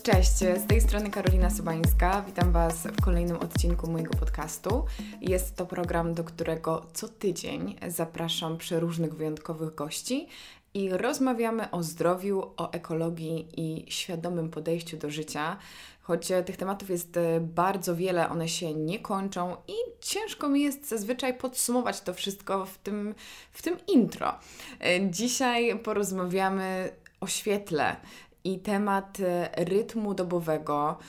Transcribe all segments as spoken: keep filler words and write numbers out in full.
Cześć, z tej strony Karolina Sobańska. Witam Was w kolejnym odcinku mojego podcastu. Jest to program, do którego co tydzień zapraszam przeróżnych wyjątkowych gości i rozmawiamy o zdrowiu, o ekologii i świadomym podejściu do życia. Choć tych tematów jest bardzo wiele, one się nie kończą i ciężko mi jest zazwyczaj podsumować to wszystko w tym, w tym intro. Dzisiaj porozmawiamy o świetle i temat rytmu dobowego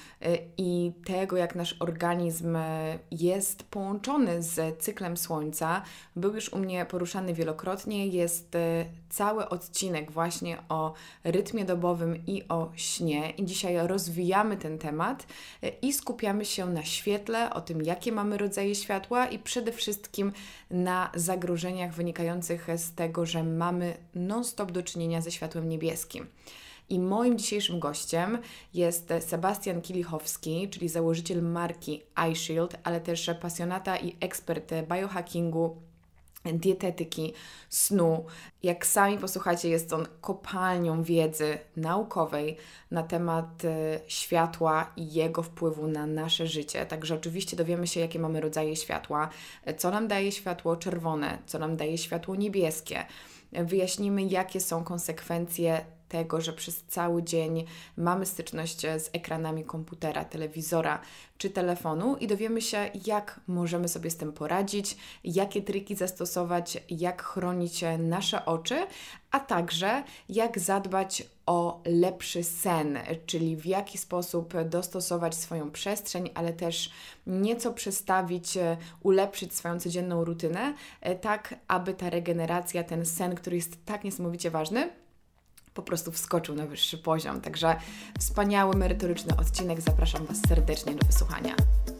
i tego, jak nasz organizm jest połączony z cyklem słońca, był już u mnie poruszany wielokrotnie. Jest cały odcinek właśnie o rytmie dobowym i o śnie. I dzisiaj rozwijamy ten temat i skupiamy się na świetle, o tym, jakie mamy rodzaje światła i przede wszystkim na zagrożeniach wynikających z tego, że mamy non-stop do czynienia ze światłem niebieskim. I moim dzisiejszym gościem jest Sebastian Kilichowski, czyli założyciel marki iShield, ale też pasjonata i ekspert biohackingu, dietetyki, snu. Jak sami posłuchacie, jest on kopalnią wiedzy naukowej na temat światła i jego wpływu na nasze życie. Także oczywiście dowiemy się, jakie mamy rodzaje światła, co nam daje światło czerwone, co nam daje światło niebieskie. Wyjaśnimy, jakie są konsekwencje tego, że przez cały dzień mamy styczność z ekranami komputera, telewizora czy telefonu i dowiemy się, jak możemy sobie z tym poradzić, jakie triki zastosować, jak chronić nasze oczy, a także jak zadbać o lepszy sen, czyli w jaki sposób dostosować swoją przestrzeń, ale też nieco przestawić, ulepszyć swoją codzienną rutynę, tak aby ta regeneracja, ten sen, który jest tak niesamowicie ważny, po prostu wskoczył na wyższy poziom. Także wspaniały, merytoryczny odcinek. Zapraszam Was serdecznie do wysłuchania.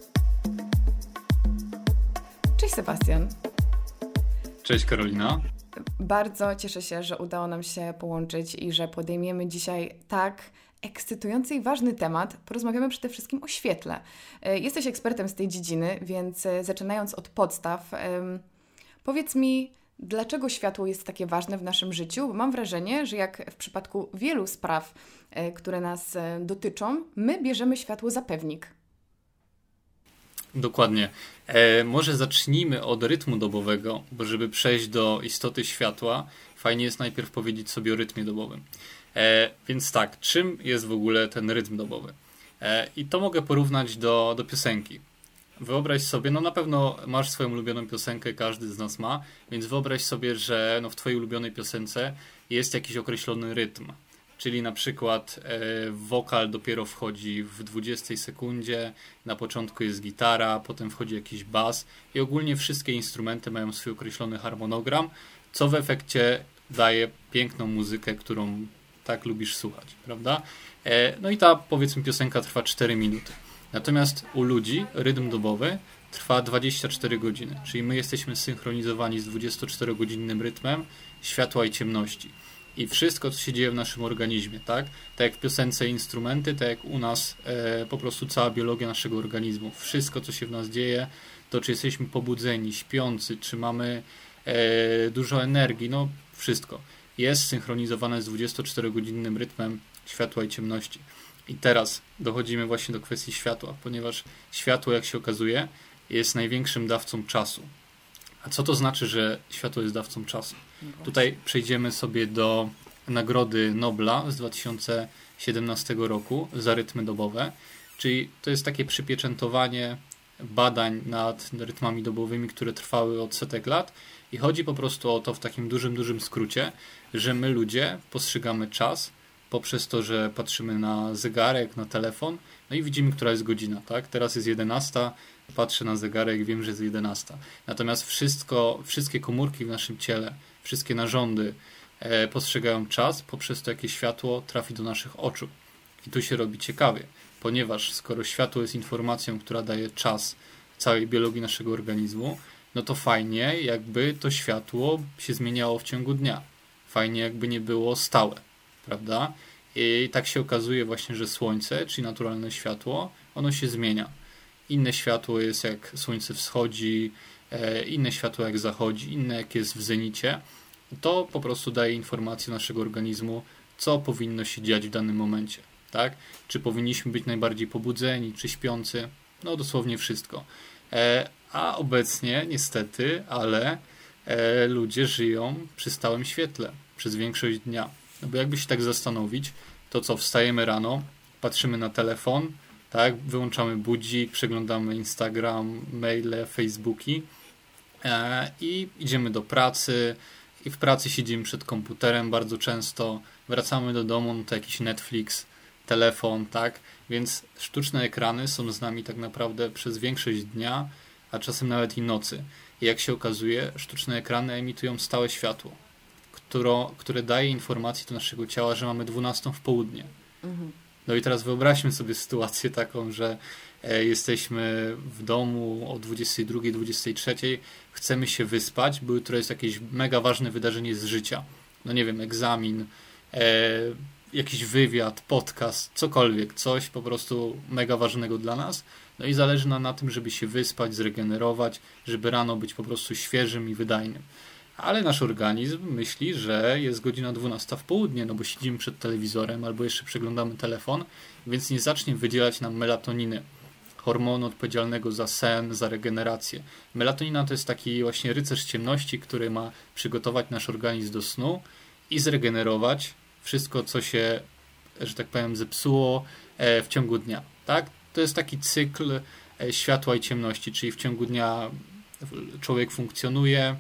Cześć Sebastian. Cześć Karolina. Bardzo cieszę się, że udało nam się połączyć i że podejmiemy dzisiaj tak ekscytujący i ważny temat. Porozmawiamy przede wszystkim o świetle. Jesteś ekspertem z tej dziedziny, więc zaczynając od podstaw, powiedz mi, dlaczego światło jest takie ważne w naszym życiu? Bo mam wrażenie, że jak w przypadku wielu spraw, e, które nas e, dotyczą, my bierzemy światło za pewnik. Dokładnie. E, może zacznijmy od rytmu dobowego, bo żeby przejść do istoty światła, fajnie jest najpierw powiedzieć sobie o rytmie dobowym. E, więc tak, czym jest w ogóle ten rytm dobowy? E, I to mogę porównać do, do piosenki. Wyobraź sobie, no na pewno masz swoją ulubioną piosenkę, każdy z nas ma, więc wyobraź sobie, że no w twojej ulubionej piosence jest jakiś określony rytm. Czyli na przykład e, wokal dopiero wchodzi w dwudziestej sekundzie, na początku jest gitara, potem wchodzi jakiś bas i ogólnie wszystkie instrumenty mają swój określony harmonogram, co w efekcie daje piękną muzykę, którą tak lubisz słuchać, prawda? E, no i ta, powiedzmy, piosenka trwa cztery minuty. Natomiast u ludzi rytm dobowy trwa dwadzieścia cztery godziny, czyli my jesteśmy synchronizowani z dwudziestoczterogodzinnym rytmem światła i ciemności. I wszystko, co się dzieje w naszym organizmie, tak? Tak jak w piosence instrumenty, tak jak u nas e, po prostu cała biologia naszego organizmu. Wszystko, co się w nas dzieje, to czy jesteśmy pobudzeni, śpiący, czy mamy e, dużo energii, no wszystko jest synchronizowane z dwudziestoczterogodzinnym rytmem światła i ciemności. I teraz dochodzimy właśnie do kwestii światła, ponieważ światło, jak się okazuje, jest największym dawcą czasu. A co to znaczy, że światło jest dawcą czasu? No tutaj przejdziemy sobie do Nagrody Nobla z dwa tysiące siedemnastego roku za rytmy dobowe, czyli to jest takie przypieczętowanie badań nad rytmami dobowymi, które trwały od setek lat i chodzi po prostu o to w takim dużym, dużym skrócie, że my ludzie postrzegamy czas poprzez to, że patrzymy na zegarek, na telefon, no i widzimy, która jest godzina, tak? Teraz jest jedenasta, patrzę na zegarek, wiem, że jest jedenasta. Natomiast wszystko, wszystkie komórki w naszym ciele, wszystkie narządy e, postrzegają czas poprzez to, jakie światło trafi do naszych oczu. I tu się robi ciekawie, ponieważ skoro światło jest informacją, która daje czas całej biologii naszego organizmu, no to fajnie, jakby to światło się zmieniało w ciągu dnia. Fajnie, jakby nie było stałe. Prawda? I tak się okazuje właśnie, że słońce, czyli naturalne światło, ono się zmienia. Inne światło jest jak słońce wschodzi, inne światło jak zachodzi, inne jak jest w zenicie. To po prostu daje informację naszego organizmu, co powinno się dziać w danym momencie. tak? Czy powinniśmy być najbardziej pobudzeni, czy śpiący? No dosłownie wszystko. E, a obecnie niestety, ale e, ludzie żyją przy stałym świetle przez większość dnia. No bo jakby się tak zastanowić, to co, wstajemy rano, patrzymy na telefon, tak? Wyłączamy budzik, przeglądamy Instagram, maile, Facebooki e, i idziemy do pracy i w pracy siedzimy przed komputerem bardzo często, wracamy do domu, no to jakiś Netflix, telefon, tak? Więc sztuczne ekrany są z nami tak naprawdę przez większość dnia, a czasem nawet i nocy. I jak się okazuje, sztuczne ekrany emitują stałe światło, które, które daje informację do naszego ciała, że mamy dwunastą w południe. Mhm. No i teraz wyobraźmy sobie sytuację taką, że e, jesteśmy w domu o dwudziestej drugiej, dwudziestej trzeciej, chcemy się wyspać, bo jutro jest jakieś mega ważne wydarzenie z życia. No nie wiem, egzamin, e, jakiś wywiad, podcast, cokolwiek, coś po prostu mega ważnego dla nas. No i zależy nam na tym, żeby się wyspać, zregenerować, żeby rano być po prostu świeżym i wydajnym. Ale nasz organizm myśli, że jest godzina dwunasta w południe, no bo siedzimy przed telewizorem albo jeszcze przeglądamy telefon, więc nie zacznie wydzielać nam melatoniny, hormonu odpowiedzialnego za sen, za regenerację. Melatonina to jest taki właśnie rycerz ciemności, który ma przygotować nasz organizm do snu i zregenerować wszystko, co się, że tak powiem, zepsuło w ciągu dnia. Tak? To jest taki cykl światła i ciemności, czyli w ciągu dnia człowiek funkcjonuje,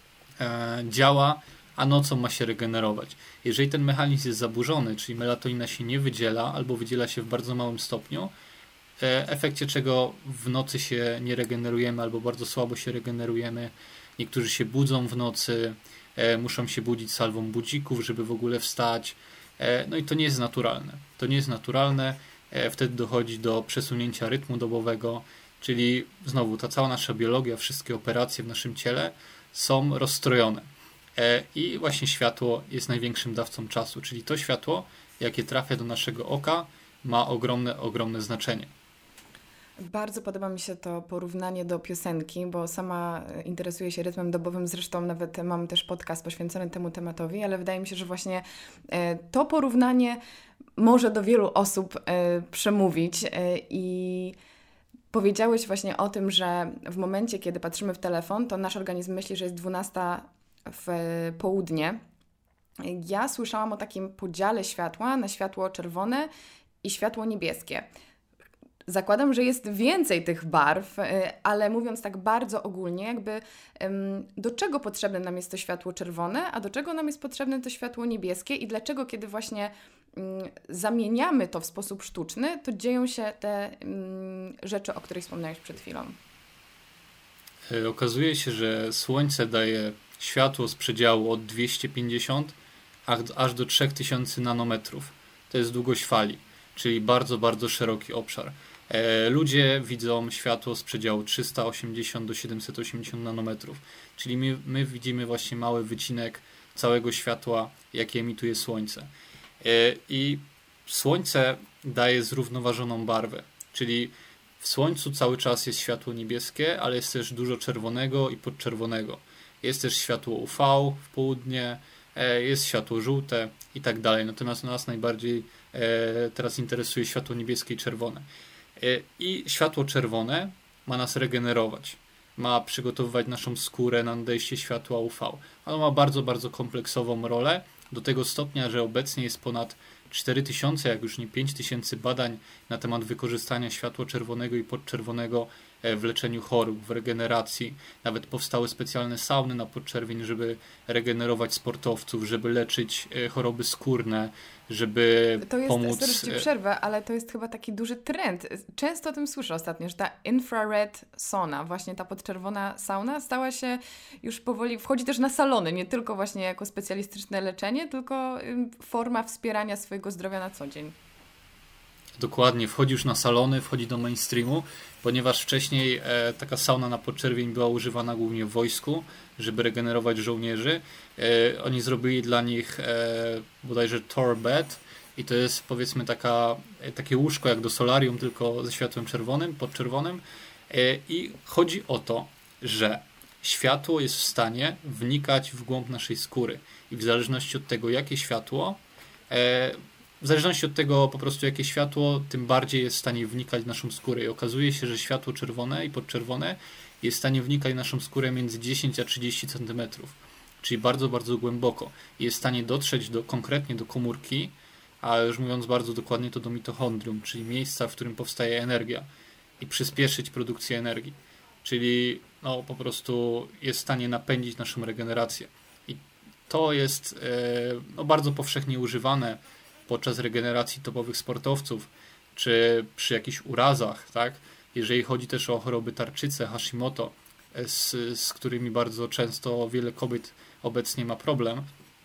działa, a nocą ma się regenerować. Jeżeli ten mechanizm jest zaburzony, czyli melatonina się nie wydziela albo wydziela się w bardzo małym stopniu, w efekcie czego w nocy się nie regenerujemy albo bardzo słabo się regenerujemy. Niektórzy się budzą w nocy, muszą się budzić salwą budzików, żeby w ogóle wstać. No i to nie jest naturalne. To nie jest naturalne. Wtedy dochodzi do przesunięcia rytmu dobowego, czyli znowu ta cała nasza biologia, wszystkie operacje w naszym ciele są rozstrojone. I właśnie światło jest największym dawcą czasu, czyli to światło, jakie trafia do naszego oka, ma ogromne, ogromne znaczenie. Bardzo podoba mi się to porównanie do piosenki, bo sama interesuję się rytmem dobowym, zresztą nawet mam też podcast poświęcony temu tematowi, ale wydaje mi się, że właśnie to porównanie może do wielu osób przemówić i powiedziałeś właśnie o tym, że w momencie, kiedy patrzymy w telefon, to nasz organizm myśli, że jest dwunasta w południe. Ja słyszałam o takim podziale światła na światło czerwone i światło niebieskie. Zakładam, że jest więcej tych barw, ale mówiąc tak bardzo ogólnie, jakby do czego potrzebne nam jest to światło czerwone, a do czego nam jest potrzebne to światło niebieskie i dlaczego, kiedy właśnie zamieniamy to w sposób sztuczny, to dzieją się te rzeczy, o których wspomniałeś przed chwilą. Okazuje się, że Słońce daje światło z przedziału od dwieście pięćdziesiąt aż do trzy tysiące nanometrów. To jest długość fali, czyli bardzo, bardzo szeroki obszar. Ludzie widzą światło z przedziału trzysta osiemdziesiąt do siedemset osiemdziesiąt nanometrów, czyli my, my widzimy właśnie mały wycinek całego światła, jakie emituje Słońce. I Słońce daje zrównoważoną barwę, czyli w Słońcu cały czas jest światło niebieskie, ale jest też dużo czerwonego i podczerwonego. Jest też światło U V w południe, jest światło żółte i tak dalej. Natomiast nas najbardziej teraz interesuje światło niebieskie i czerwone. I światło czerwone ma nas regenerować. Ma przygotowywać naszą skórę na nadejście światła U V. Ono ma bardzo, bardzo kompleksową rolę, do tego stopnia, że obecnie jest ponad cztery tysiące, jak już nie pięć tysięcy badań na temat wykorzystania światła czerwonego i podczerwonego w leczeniu chorób, w regeneracji. Nawet powstały specjalne sauny na podczerwień, żeby regenerować sportowców, żeby leczyć choroby skórne, żeby to jest, pomóc... Sorry, że ci przerwę, ale to jest chyba taki duży trend. Często o tym słyszę ostatnio, że ta infrared sauna, właśnie ta podczerwona sauna stała się już powoli, wchodzi też na salony, nie tylko właśnie jako specjalistyczne leczenie, tylko forma wspierania swojego zdrowia na co dzień. Dokładnie, wchodzi już na salony, wchodzi do mainstreamu, ponieważ wcześniej e, taka sauna na podczerwień była używana głównie w wojsku, żeby regenerować żołnierzy. E, oni zrobili dla nich e, bodajże Tor bed i to jest powiedzmy taka, e, takie łóżko jak do solarium, tylko ze światłem czerwonym, podczerwonym. E, I chodzi o to, że światło jest w stanie wnikać w głąb naszej skóry i w zależności od tego, jakie światło, e, w zależności od tego po prostu jakie światło, tym bardziej jest w stanie wnikać w naszą skórę. I okazuje się, że światło czerwone i podczerwone jest w stanie wnikać w naszą skórę między dziesięć a trzydzieści centymetrów. Czyli bardzo, bardzo głęboko. I jest w stanie dotrzeć do, konkretnie do komórki, a już mówiąc bardzo dokładnie to do mitochondrium, czyli miejsca, w którym powstaje energia i przyspieszyć produkcję energii. Czyli no, po prostu jest w stanie napędzić naszą regenerację. I to jest e, no, bardzo powszechnie używane podczas regeneracji topowych sportowców, czy przy jakichś urazach, tak? Jeżeli chodzi też o choroby tarczycy, Hashimoto, z, z którymi bardzo często wiele kobiet obecnie ma problem,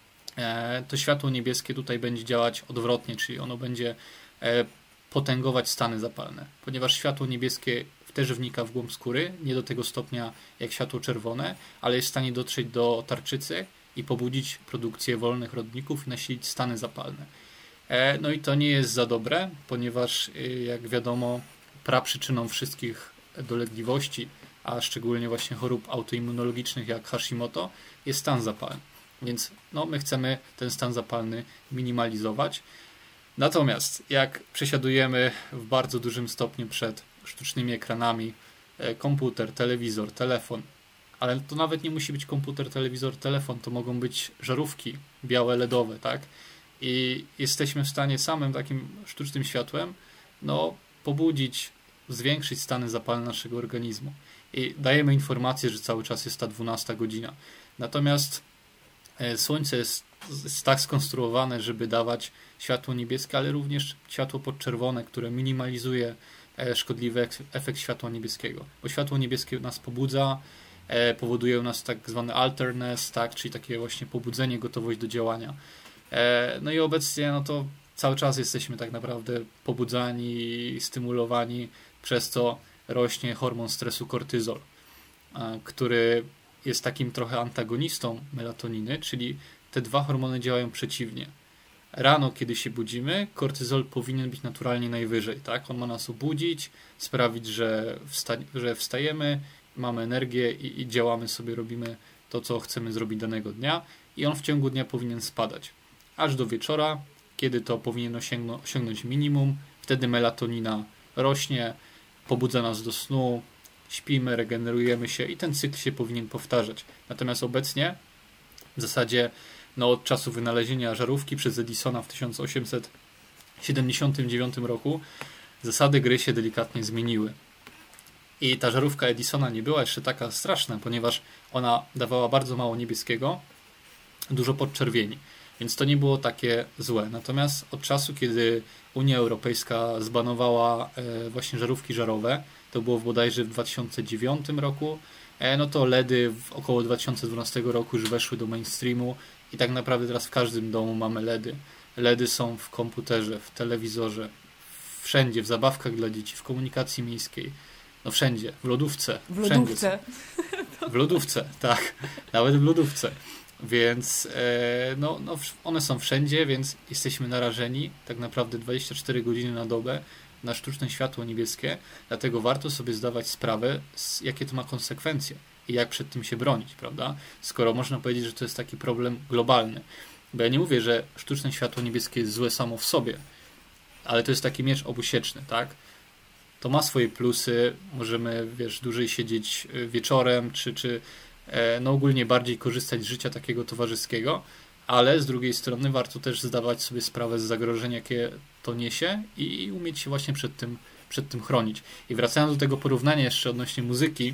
e, to światło niebieskie tutaj będzie działać odwrotnie, czyli ono będzie e, potęgować stany zapalne, ponieważ światło niebieskie też wnika w głąb skóry, nie do tego stopnia jak światło czerwone, ale jest w stanie dotrzeć do tarczycy i pobudzić produkcję wolnych rodników i nasilić stany zapalne. E, no i to nie jest za dobre, ponieważ jak wiadomo praprzyczyną wszystkich dolegliwości, a szczególnie właśnie chorób autoimmunologicznych jak Hashimoto, jest stan zapalny. Więc no, my chcemy ten stan zapalny minimalizować. Natomiast jak przesiadujemy w bardzo dużym stopniu przed sztucznymi ekranami, komputer, telewizor, telefon, ale to nawet nie musi być komputer, telewizor, telefon, to mogą być żarówki białe, L E D owe, tak? I jesteśmy w stanie samym takim sztucznym światłem no, pobudzić, zwiększyć stany zapalne naszego organizmu. I dajemy informację, że cały czas jest ta dwunasta godzina. Natomiast Słońce jest, jest tak skonstruowane, żeby dawać światło niebieskie, ale również światło podczerwone, które minimalizuje szkodliwy efekt światła niebieskiego. Bo światło niebieskie nas pobudza, powoduje u nas tak zwany alertness, tak, czyli takie właśnie pobudzenie, gotowość do działania. No i obecnie no to cały czas jesteśmy tak naprawdę pobudzani, stymulowani, przez co rośnie hormon stresu kortyzol, który jest takim trochę antagonistą melatoniny, czyli te dwa hormony działają przeciwnie. Rano, kiedy się budzimy, kortyzol powinien być naturalnie najwyżej, tak? On ma nas obudzić, sprawić, że, wsta- że wstajemy, mamy energię i, i działamy sobie, robimy to, co chcemy zrobić danego dnia i on w ciągu dnia powinien spadać. Aż do wieczora, kiedy to powinien osiągno- osiągnąć minimum, wtedy melatonina rośnie, pobudza nas do snu, śpimy, regenerujemy się i ten cykl się powinien powtarzać. Natomiast obecnie w zasadzie no, od czasu wynalezienia żarówki przez Edisona w tysiąc osiemset siedemdziesiątym dziewiątym roku zasady gry się delikatnie zmieniły. I ta żarówka Edisona nie była jeszcze taka straszna, ponieważ ona dawała bardzo mało niebieskiego, dużo podczerwieni. Więc to nie było takie złe. Natomiast od czasu, kiedy Unia Europejska zbanowała właśnie żarówki żarowe, to było bodajże w dwa tysiące dziewiątym roku, no to L E D y w około dwa tysiące dwunastym roku już weszły do mainstreamu i tak naprawdę teraz w każdym domu mamy L E D y. L E D y są w komputerze, w telewizorze, wszędzie, w zabawkach dla dzieci, w komunikacji miejskiej, no wszędzie, w lodówce. W lodówce. W lodówce, tak. Nawet w lodówce. Więc no, no, one są wszędzie, więc jesteśmy narażeni tak naprawdę dwadzieścia cztery godziny na dobę na sztuczne światło niebieskie, dlatego warto sobie zdawać sprawę, jakie to ma konsekwencje i jak przed tym się bronić, prawda? Skoro można powiedzieć, że to jest taki problem globalny. Bo ja nie mówię, że sztuczne światło niebieskie jest złe samo w sobie, ale to jest taki miecz obusieczny, tak? To ma swoje plusy, możemy, wiesz, dłużej siedzieć wieczorem, czy, czy no ogólnie bardziej korzystać z życia takiego towarzyskiego, ale z drugiej strony warto też zdawać sobie sprawę z zagrożeń, jakie to niesie i umieć się właśnie przed tym, przed tym chronić. I wracając do tego porównania jeszcze odnośnie muzyki,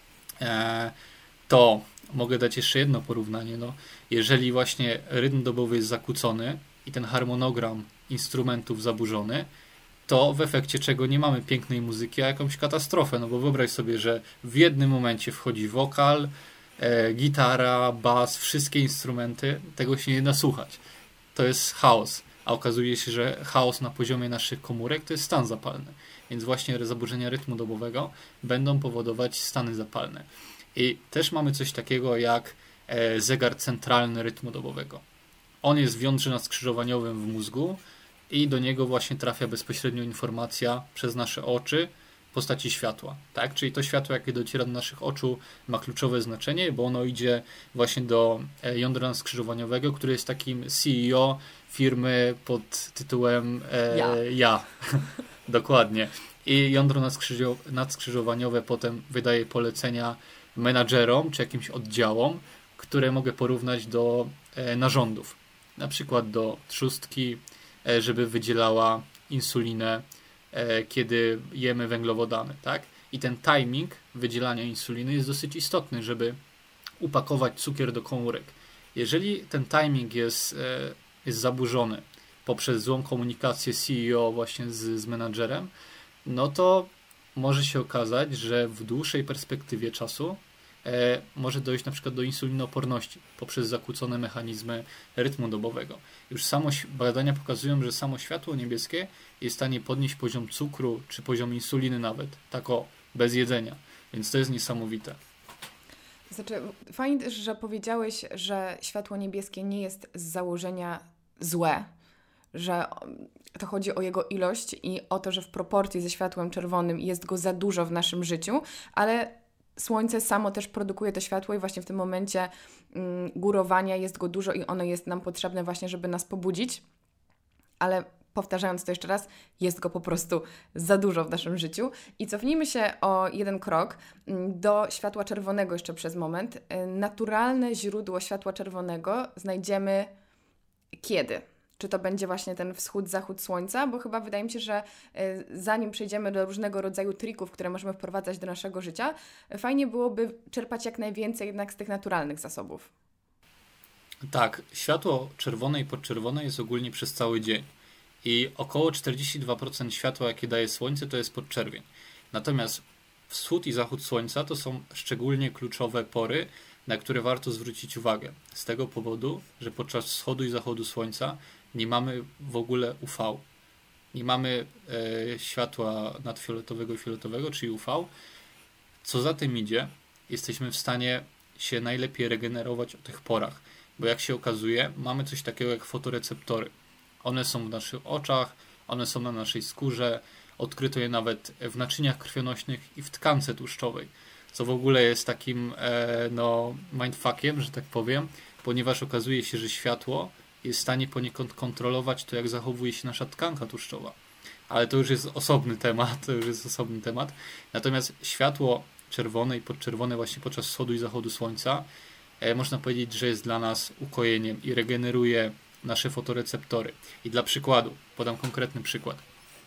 to mogę dać jeszcze jedno porównanie. No, jeżeli właśnie rytm dobowy jest zakłócony i ten harmonogram instrumentów zaburzony, to w efekcie czego nie mamy pięknej muzyki, a jakąś katastrofę. No bo wyobraź sobie, że w jednym momencie wchodzi wokal, e, gitara, bas, wszystkie instrumenty, tego się nie da słuchać. To jest chaos, a okazuje się, że chaos na poziomie naszych komórek to jest stan zapalny. Więc właśnie zaburzenia rytmu dobowego będą powodować stany zapalne. I też mamy coś takiego jak e, zegar centralny rytmu dobowego. On jest w jądrze nadskrzyżowaniowym w mózgu i do niego właśnie trafia bezpośrednio informacja przez nasze oczy w postaci światła. Tak? Czyli to światło, jakie dociera do naszych oczu, ma kluczowe znaczenie, bo ono idzie właśnie do jądra nadskrzyżowaniowego, który jest takim C E O firmy pod tytułem e, Ja. ja. Dokładnie. I jądro nadskrzyżo- nadskrzyżowaniowe potem wydaje polecenia menadżerom czy jakimś oddziałom, które mogę porównać do e, narządów. Na przykład do trzustki, e, żeby wydzielała insulinę, e, kiedy jemy węglowodany, tak? I ten timing wydzielania insuliny jest dosyć istotny, żeby upakować cukier do komórek. Jeżeli ten timing jest, e, jest zaburzony poprzez złą komunikację C E O właśnie z, z menadżerem, no to może się okazać, że w dłuższej perspektywie czasu e, może dojść na przykład do insulinooporności poprzez zakłócone mechanizmy rytmu dobowego. Już samo badania pokazują, że samo światło niebieskie jest w stanie podnieść poziom cukru czy poziom insuliny nawet, tak o, bez jedzenia. Więc to jest niesamowite. Znaczy, fajnie też, że powiedziałeś, że światło niebieskie nie jest z założenia złe, że to chodzi o jego ilość i o to, że w proporcji ze światłem czerwonym jest go za dużo w naszym życiu, ale słońce samo też produkuje to światło i właśnie w tym momencie mm, górowania jest go dużo i ono jest nam potrzebne właśnie, żeby nas pobudzić, ale powtarzając to jeszcze raz, jest go po prostu za dużo w naszym życiu. I cofnijmy się o jeden krok do światła czerwonego jeszcze przez moment. Naturalne źródło światła czerwonego znajdziemy kiedy? Czy to będzie właśnie ten wschód, zachód słońca? Bo chyba wydaje mi się, że zanim przejdziemy do różnego rodzaju trików, które możemy wprowadzać do naszego życia, fajnie byłoby czerpać jak najwięcej jednak z tych naturalnych zasobów. Tak, światło czerwone i podczerwone jest ogólnie przez cały dzień. I około czterdzieści dwa procent światła, jakie daje słońce, to jest podczerwień. Natomiast wschód i zachód słońca to są szczególnie kluczowe pory, na które warto zwrócić uwagę. Z tego powodu, że podczas wschodu i zachodu słońca nie mamy w ogóle U V. Nie mamy e, światła nadfioletowego i fioletowego, czyli U V. Co za tym idzie, jesteśmy w stanie się najlepiej regenerować o tych porach. Bo jak się okazuje, mamy coś takiego jak fotoreceptory. One są w naszych oczach, one są na naszej skórze, odkryto je nawet w naczyniach krwionośnych i w tkance tłuszczowej, co w ogóle jest takim e, no, mindfuckiem, że tak powiem, ponieważ okazuje się, że światło jest w stanie poniekąd kontrolować to, jak zachowuje się nasza tkanka tłuszczowa. Ale to już jest osobny temat, to już jest osobny temat. Natomiast światło czerwone i podczerwone właśnie podczas wschodu i zachodu słońca e, można powiedzieć, że jest dla nas ukojeniem i regeneruje nasze fotoreceptory. I dla przykładu, podam konkretny przykład.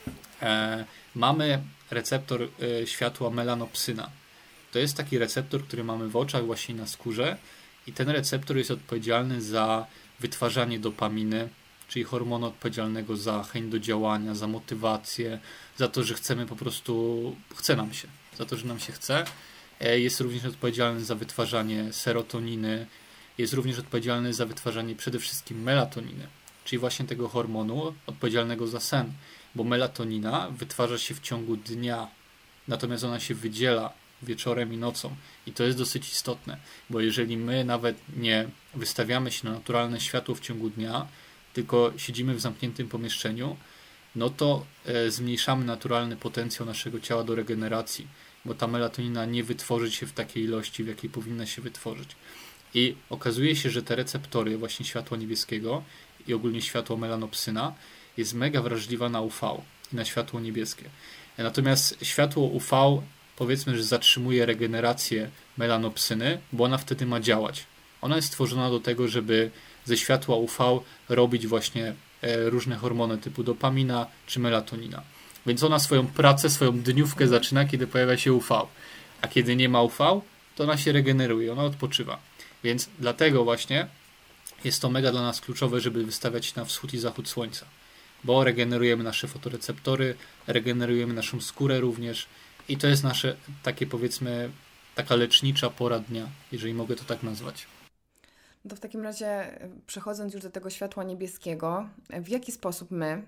E, mamy receptor e, światła melanopsyna. To jest taki receptor, który mamy w oczach, właśnie na skórze i ten receptor jest odpowiedzialny za wytwarzanie dopaminy, czyli hormonu odpowiedzialnego za chęć do działania, za motywację, za to, że chcemy po prostu, chce nam się, za to, że nam się chce. E, jest również odpowiedzialny za wytwarzanie serotoniny, jest również odpowiedzialny za wytwarzanie przede wszystkim melatoniny, czyli właśnie tego hormonu odpowiedzialnego za sen, bo melatonina wytwarza się w ciągu dnia, natomiast ona się wydziela wieczorem i nocą i to jest dosyć istotne, bo jeżeli my nawet nie wystawiamy się na naturalne światło w ciągu dnia, tylko siedzimy w zamkniętym pomieszczeniu, no to e, zmniejszamy naturalny potencjał naszego ciała do regeneracji, bo ta melatonina nie wytworzy się w takiej ilości, w jakiej powinna się wytworzyć. I okazuje się, że te receptory właśnie światła niebieskiego i ogólnie światło melanopsyna jest mega wrażliwa na U V i na światło niebieskie. Natomiast światło U V powiedzmy, że zatrzymuje regenerację melanopsyny, bo ona wtedy ma działać. Ona jest stworzona do tego, żeby ze światła U V robić właśnie różne hormony typu dopamina czy melatonina. Więc ona swoją pracę, swoją dniówkę zaczyna, kiedy pojawia się U V. A kiedy nie ma U V, to ona się regeneruje, ona odpoczywa. Więc dlatego właśnie jest to mega dla nas kluczowe, żeby wystawiać się na wschód i zachód słońca. Bo regenerujemy nasze fotoreceptory, regenerujemy naszą skórę również i to jest nasze takie powiedzmy taka lecznicza pora dnia, jeżeli mogę to tak nazwać. To w takim razie przechodząc już do tego światła niebieskiego, w jaki sposób my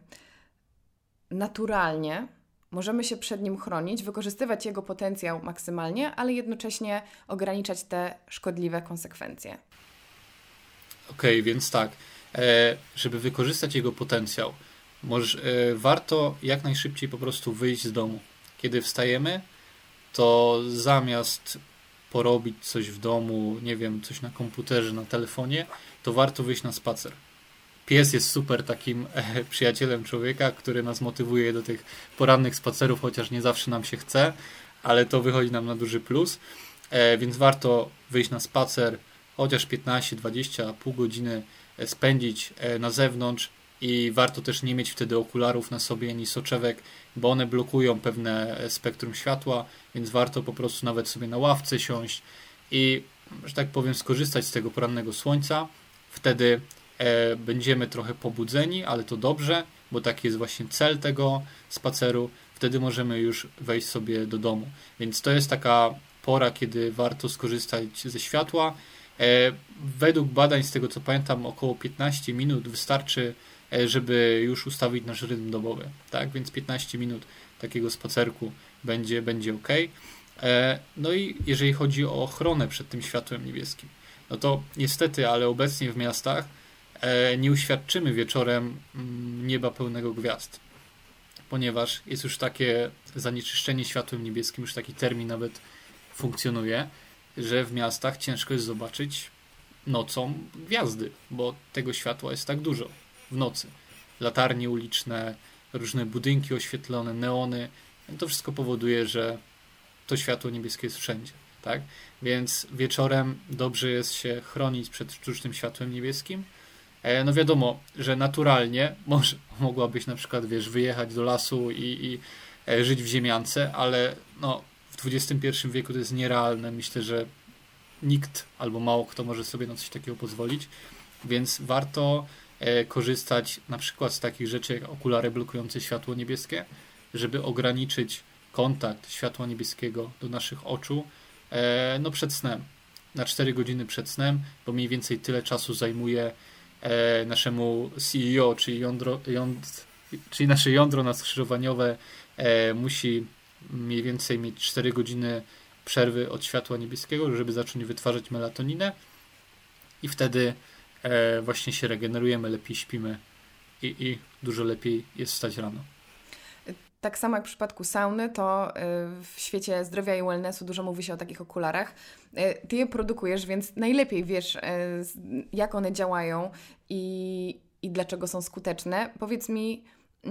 naturalnie możemy się przed nim chronić, wykorzystywać jego potencjał maksymalnie, ale jednocześnie ograniczać te szkodliwe konsekwencje? Okej, okay, więc tak, e, żeby wykorzystać jego potencjał, może, e, warto jak najszybciej po prostu wyjść z domu. Kiedy wstajemy, to zamiast porobić coś w domu, nie wiem, coś na komputerze, na telefonie, to warto wyjść na spacer. pies jest super takim e, przyjacielem człowieka, który nas motywuje do tych porannych spacerów, chociaż nie zawsze nam się chce, ale to wychodzi nam na duży plus, e, więc warto wyjść na spacer, chociaż piętnaście dwadzieścia, pół godziny spędzić e, na zewnątrz i warto też nie mieć wtedy okularów na sobie ani soczewek, bo one blokują pewne spektrum światła, więc warto po prostu nawet sobie na ławce siąść i, że tak powiem, skorzystać z tego porannego słońca. Wtedy e, będziemy trochę pobudzeni, ale to dobrze, bo taki jest właśnie cel tego spaceru. Wtedy możemy już wejść sobie do domu. Więc to jest taka pora, kiedy warto skorzystać ze światła. E, według badań, z tego co pamiętam, około piętnaście minut wystarczy, e, żeby już ustawić nasz rytm dobowy. Tak? Więc piętnaście minut takiego spacerku będzie, będzie ok. E, no i jeżeli chodzi o ochronę przed tym światłem niebieskim, no to niestety, ale obecnie w miastach e, nie uświadczymy wieczorem mm, nieba pełnego gwiazd, ponieważ jest już takie zanieczyszczenie światłem niebieskim, już taki termin nawet funkcjonuje, że w miastach ciężko jest zobaczyć nocą gwiazdy, bo tego światła jest tak dużo w nocy. Latarnie uliczne, różne budynki oświetlone, neony, to wszystko powoduje, że to światło niebieskie jest wszędzie. Tak? Więc wieczorem dobrze jest się chronić przed sztucznym światłem niebieskim. E, no wiadomo, że naturalnie może, mogłabyś na przykład, wiesz, wyjechać do lasu i, i e, żyć w ziemiance, ale no, w dwudziestym pierwszym wieku to jest nierealne. Myślę, że nikt albo mało kto może sobie na coś takiego pozwolić, więc warto e, korzystać na przykład z takich rzeczy jak okulary blokujące światło niebieskie, żeby ograniczyć kontakt światła niebieskiego do naszych oczu e, no przed snem, na cztery godziny przed snem, bo mniej więcej tyle czasu zajmuje e, naszemu C E O, czyli, jądro, jąd, czyli nasze jądro nadskrzyżowaniowe e, musi mniej więcej mieć cztery godziny przerwy od światła niebieskiego, żeby zacząć wytwarzać melatoninę i wtedy e, właśnie się regenerujemy, lepiej śpimy i, i dużo lepiej jest wstać rano. Tak samo jak w przypadku sauny, to w świecie zdrowia i wellnessu dużo mówi się o takich okularach. Ty je produkujesz, więc najlepiej wiesz, jak one działają i, i dlaczego są skuteczne. Powiedz mi,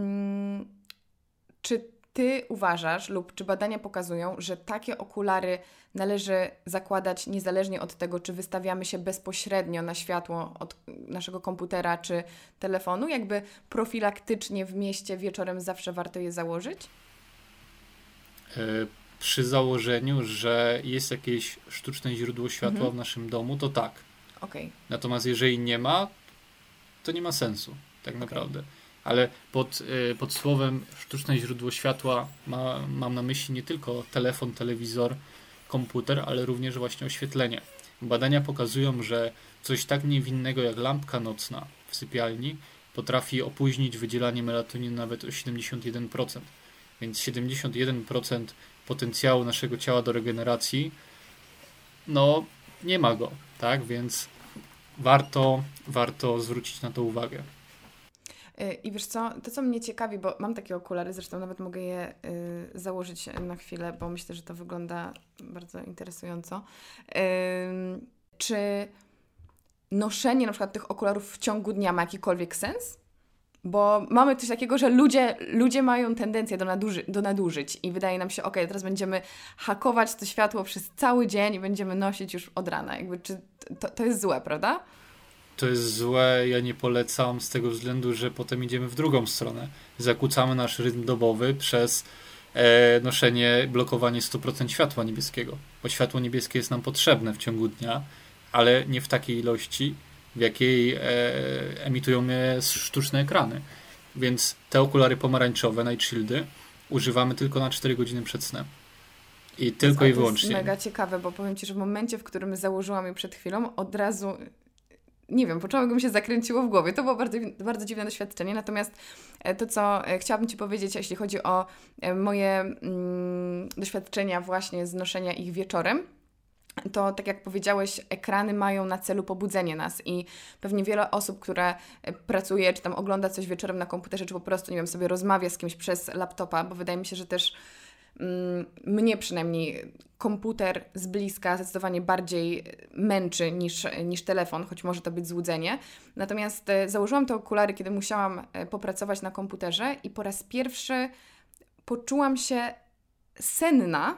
czy Ty uważasz lub czy badania pokazują, że takie okulary należy zakładać niezależnie od tego, czy wystawiamy się bezpośrednio na światło od naszego komputera czy telefonu? Jakby profilaktycznie w mieście wieczorem zawsze warto je założyć? Przy założeniu, że jest jakieś sztuczne źródło światła mhm. w naszym domu, to tak. Okay. Natomiast jeżeli nie ma, to nie ma sensu, tak okay. naprawdę. Ale pod, pod słowem sztuczne źródło światła ma, mam na myśli nie tylko telefon, telewizor, komputer, ale również właśnie oświetlenie. Badania pokazują, że coś tak niewinnego jak lampka nocna w sypialni potrafi opóźnić wydzielanie melatoniny nawet o siedemdziesiąt jeden procent. Więc siedemdziesiąt jeden procent potencjału naszego ciała do regeneracji, no nie ma go, tak? Więc warto, warto zwrócić na to uwagę. I wiesz co, to co mnie ciekawi, bo mam takie okulary, zresztą nawet mogę je y, założyć na chwilę, bo myślę, że to wygląda bardzo interesująco. Y, czy noszenie na przykład tych okularów w ciągu dnia ma jakikolwiek sens? Bo mamy coś takiego, że ludzie, ludzie mają tendencję do, naduży, do nadużyć i wydaje nam się, ok, teraz będziemy hakować to światło przez cały dzień i będziemy nosić już od rana. Jakby, czy to, to jest złe, prawda? To jest złe, ja nie polecam z tego względu, że potem idziemy w drugą stronę. Zakłócamy nasz rytm dobowy przez e, noszenie, blokowanie sto procent światła niebieskiego. Bo światło niebieskie jest nam potrzebne w ciągu dnia, ale nie w takiej ilości, w jakiej e, emitują je sztuczne ekrany. Więc te okulary pomarańczowe, Night Shieldy, używamy tylko na cztery godziny przed snem. I tylko i wyłącznie. To jest mega ciekawe, bo powiem Ci, że w momencie, w którym założyłam je przed chwilą, od razu... Nie wiem, początek mi się zakręciło w głowie. To było bardzo, bardzo dziwne doświadczenie. Natomiast to, co chciałabym Ci powiedzieć, jeśli chodzi o moje mm, doświadczenia właśnie z noszenia ich wieczorem, to tak jak powiedziałeś, ekrany mają na celu pobudzenie nas i pewnie wiele osób, które pracuje, czy tam ogląda coś wieczorem na komputerze, czy po prostu, nie wiem, sobie rozmawia z kimś przez laptopa, bo wydaje mi się, że też Mnie przynajmniej komputer z bliska zdecydowanie bardziej męczy niż, niż telefon, choć może to być złudzenie. Natomiast założyłam te okulary, kiedy musiałam popracować na komputerze i po raz pierwszy poczułam się senna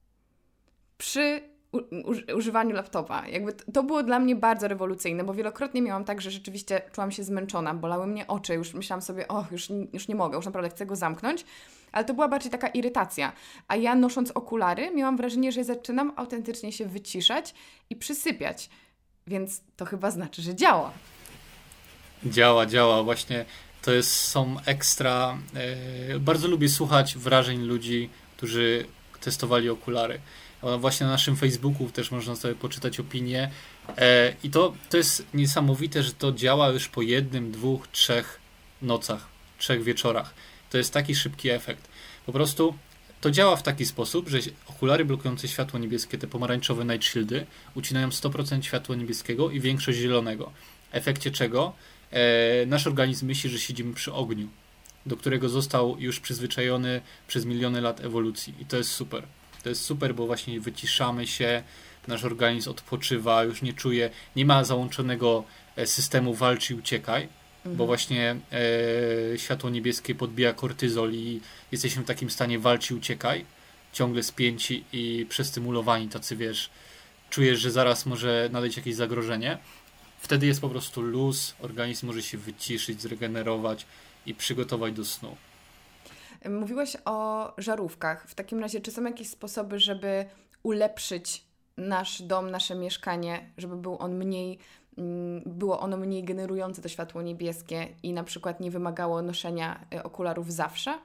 przy u, u, używaniu laptopa. Jakby to, to było dla mnie bardzo rewolucyjne, bo wielokrotnie miałam tak, że rzeczywiście czułam się zmęczona, bolały mnie oczy, już myślałam sobie, och, już, już nie mogę, już naprawdę chcę go zamknąć, ale to była bardziej taka irytacja. A ja nosząc okulary miałam wrażenie, że zaczynam autentycznie się wyciszać i przysypiać, więc to chyba znaczy, że działa. Działa, działa. Właśnie to jest, są ekstra... Yy, bardzo lubię słuchać wrażeń ludzi, którzy testowali okulary. Właśnie na naszym Facebooku też można sobie poczytać opinie. E, I to, to jest niesamowite, że to działa już po jednym, dwóch, trzech nocach, trzech wieczorach. To jest taki szybki efekt. Po prostu to działa w taki sposób, że okulary blokujące światło niebieskie, te pomarańczowe night shieldy, ucinają sto procent światła niebieskiego i większość zielonego. W efekcie czego e, nasz organizm myśli, że siedzimy przy ogniu, do którego został już przyzwyczajony przez miliony lat ewolucji. I to jest super. To jest super, bo właśnie wyciszamy się, nasz organizm odpoczywa, już nie czuje, nie ma załączonego systemu walcz i uciekaj, mhm. bo właśnie e, światło niebieskie podbija kortyzol i jesteśmy w takim stanie walcz i uciekaj, ciągle spięci i przestymulowani, tacy wiesz, czujesz, że zaraz może nadejść jakieś zagrożenie. Wtedy jest po prostu luz, organizm może się wyciszyć, zregenerować i przygotować do snu. Mówiłeś o żarówkach. W takim razie, czy są jakieś sposoby, żeby ulepszyć nasz dom, nasze mieszkanie, żeby był on mniej, było ono mniej generujące to światło niebieskie i na przykład nie wymagało noszenia okularów zawsze?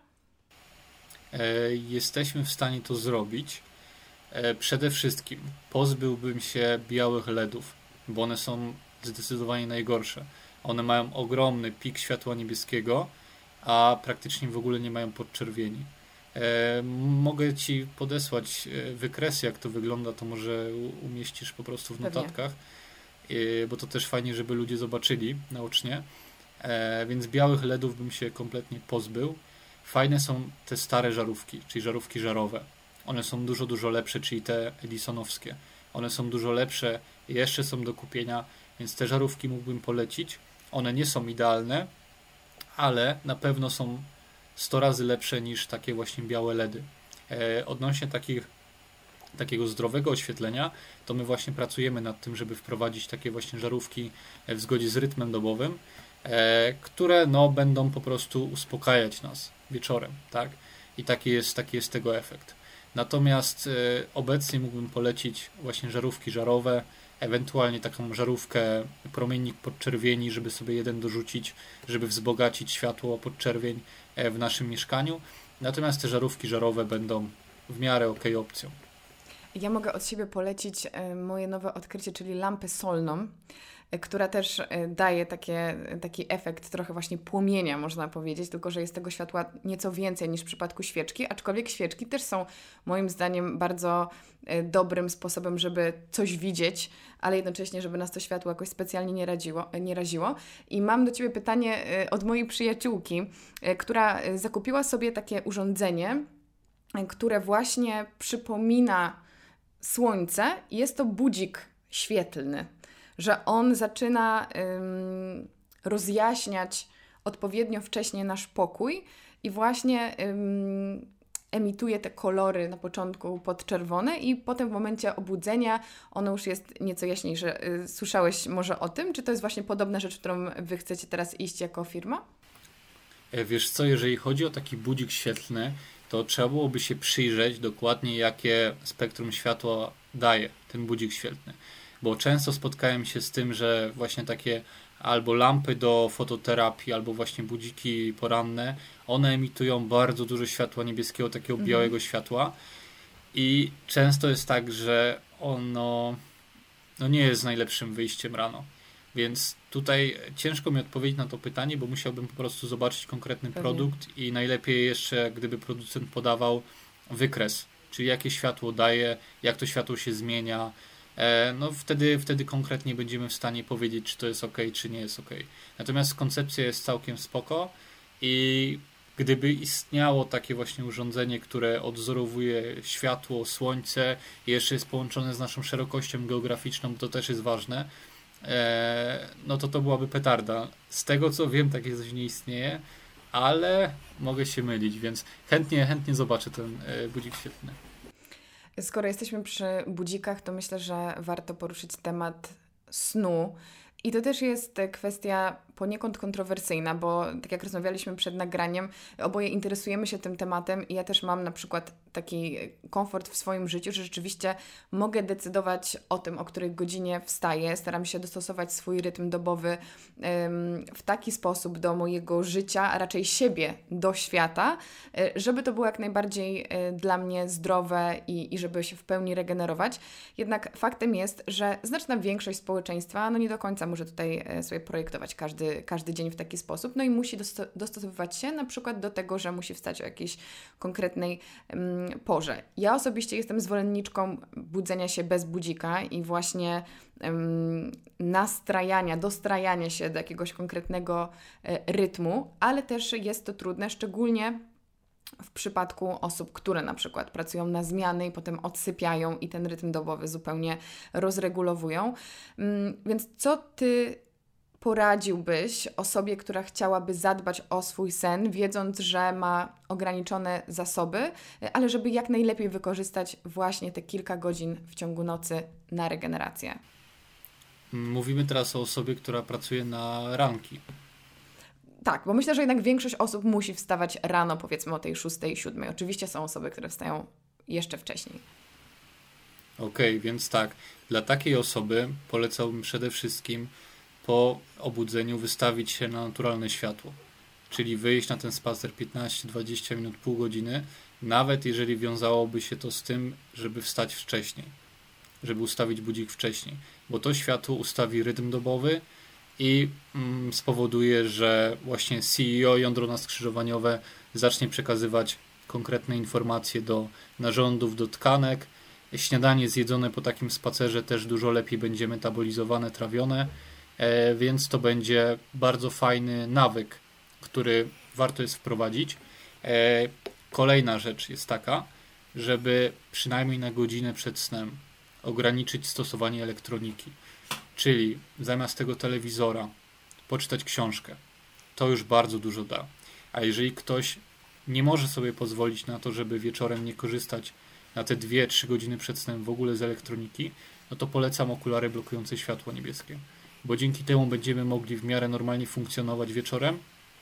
Jesteśmy w stanie to zrobić. Przede wszystkim pozbyłbym się białych ledów, bo one są zdecydowanie najgorsze. One mają ogromny pik światła niebieskiego, a praktycznie w ogóle nie mają podczerwieni. E, mogę Ci podesłać wykresy, jak to wygląda, to może umieścisz po prostu w notatkach, e, bo to też fajnie, żeby ludzie zobaczyli naocznie. E, więc białych ledów bym się kompletnie pozbył. Fajne są te stare żarówki, czyli żarówki żarowe. One są dużo, dużo lepsze, czyli te edisonowskie. One są dużo lepsze, jeszcze są do kupienia, więc te żarówki mógłbym polecić. One nie są idealne, ale na pewno są sto razy lepsze niż takie właśnie białe ledy. E, odnośnie takich, takiego zdrowego oświetlenia, to my właśnie pracujemy nad tym, żeby wprowadzić takie właśnie żarówki w zgodzie z rytmem dobowym, e, które no, będą po prostu uspokajać nas wieczorem, tak? I taki jest, taki jest tego efekt. Natomiast e, obecnie mógłbym polecić właśnie żarówki żarowe, ewentualnie taką żarówkę, promiennik podczerwieni, żeby sobie jeden dorzucić, żeby wzbogacić światło podczerwień w naszym mieszkaniu. Natomiast te żarówki żarowe będą w miarę okej opcją. Ja mogę od siebie polecić moje nowe odkrycie, czyli lampę solną, która też daje takie, taki efekt trochę właśnie płomienia, można powiedzieć, tylko że jest tego światła nieco więcej niż w przypadku świeczki, aczkolwiek świeczki też są moim zdaniem bardzo dobrym sposobem, żeby coś widzieć, ale jednocześnie, żeby nas to światło jakoś specjalnie nie, radziło, nie raziło. I mam do Ciebie pytanie od mojej przyjaciółki, która zakupiła sobie takie urządzenie, które właśnie przypomina słońce i jest to budzik świetlny, że on zaczyna ym, rozjaśniać odpowiednio wcześnie nasz pokój i właśnie ym, emituje te kolory na początku podczerwone i potem w momencie obudzenia ono już jest nieco jaśniejsze. Słyszałeś może o tym? Czy to jest właśnie podobna rzecz, w którą Wy chcecie teraz iść jako firma? Wiesz co, jeżeli chodzi o taki budzik świetlny, to trzeba byłoby się przyjrzeć dokładnie, jakie spektrum światła daje ten budzik świetlny. Bo często spotkałem się z tym, że właśnie takie albo lampy do fototerapii, albo właśnie budziki poranne, one emitują bardzo dużo światła niebieskiego, takiego mhm. białego światła i często jest tak, że ono no nie jest najlepszym wyjściem rano. Więc tutaj ciężko mi odpowiedzieć na to pytanie, bo musiałbym po prostu zobaczyć konkretny Pewnie. produkt i najlepiej jeszcze, gdyby producent podawał wykres, czyli jakie światło daje, jak to światło się zmienia, no wtedy, wtedy konkretnie będziemy w stanie powiedzieć, czy to jest ok, czy nie jest ok. Natomiast koncepcja jest całkiem spoko i gdyby istniało takie właśnie urządzenie, które odzorowuje światło, słońce i jeszcze jest połączone z naszą szerokością geograficzną, bo to też jest ważne, no to to byłaby petarda. Z tego co wiem, takie coś nie istnieje, ale mogę się mylić, więc chętnie, chętnie zobaczę ten budzik świetlny. Skoro jesteśmy przy budzikach, to myślę, że warto poruszyć temat snu. I to też jest kwestia poniekąd kontrowersyjna, bo tak jak rozmawialiśmy przed nagraniem, oboje interesujemy się tym tematem i ja też mam na przykład taki komfort w swoim życiu, że rzeczywiście mogę decydować o tym, o której godzinie wstaję. Staram się dostosować swój rytm dobowy ym, w taki sposób do mojego życia, a raczej siebie do świata, y, żeby to było jak najbardziej y, dla mnie zdrowe i, i żeby się w pełni regenerować. Jednak faktem jest, że znaczna większość społeczeństwa no nie do końca może tutaj y, sobie projektować każdy każdy dzień w taki sposób, no i musi dosto- dostosowywać się na przykład do tego, że musi wstać o jakiejś konkretnej um, porze. Ja osobiście jestem zwolenniczką budzenia się bez budzika i właśnie um, nastrajania, dostrajania się do jakiegoś konkretnego e, rytmu, ale też jest to trudne, szczególnie w przypadku osób, które na przykład pracują na zmiany i potem odsypiają i ten rytm dobowy zupełnie rozregulowują. Um, więc co Ty poradziłbyś osobie, która chciałaby zadbać o swój sen, wiedząc, że ma ograniczone zasoby, ale żeby jak najlepiej wykorzystać właśnie te kilka godzin w ciągu nocy na regenerację? Mówimy teraz o osobie, która pracuje na ranki. Tak, bo myślę, że jednak większość osób musi wstawać rano, powiedzmy o tej szóstej, siódmej. Oczywiście są osoby, które wstają jeszcze wcześniej. Okej, okay, więc tak, dla takiej osoby polecałbym przede wszystkim po obudzeniu wystawić się na naturalne światło, czyli wyjść na ten spacer piętnaście dwadzieścia minut, pół godziny, nawet jeżeli wiązałoby się to z tym, żeby wstać wcześniej, żeby ustawić budzik wcześniej, bo to światło ustawi rytm dobowy i mm, spowoduje, że właśnie C E O, jądro naskrzyżowaniowe zacznie przekazywać konkretne informacje do narządów, do tkanek. Śniadanie zjedzone po takim spacerze też dużo lepiej będzie metabolizowane, trawione, więc to będzie bardzo fajny nawyk, który warto jest wprowadzić. Kolejna rzecz jest taka, żeby przynajmniej na godzinę przed snem ograniczyć stosowanie elektroniki, czyli zamiast tego telewizora poczytać książkę. To już bardzo dużo da. A jeżeli ktoś nie może sobie pozwolić na to, żeby wieczorem nie korzystać na te dwie trzy godziny przed snem w ogóle z elektroniki, no to polecam okulary blokujące światło niebieskie. Bo dzięki temu będziemy mogli w miarę normalnie funkcjonować wieczorem,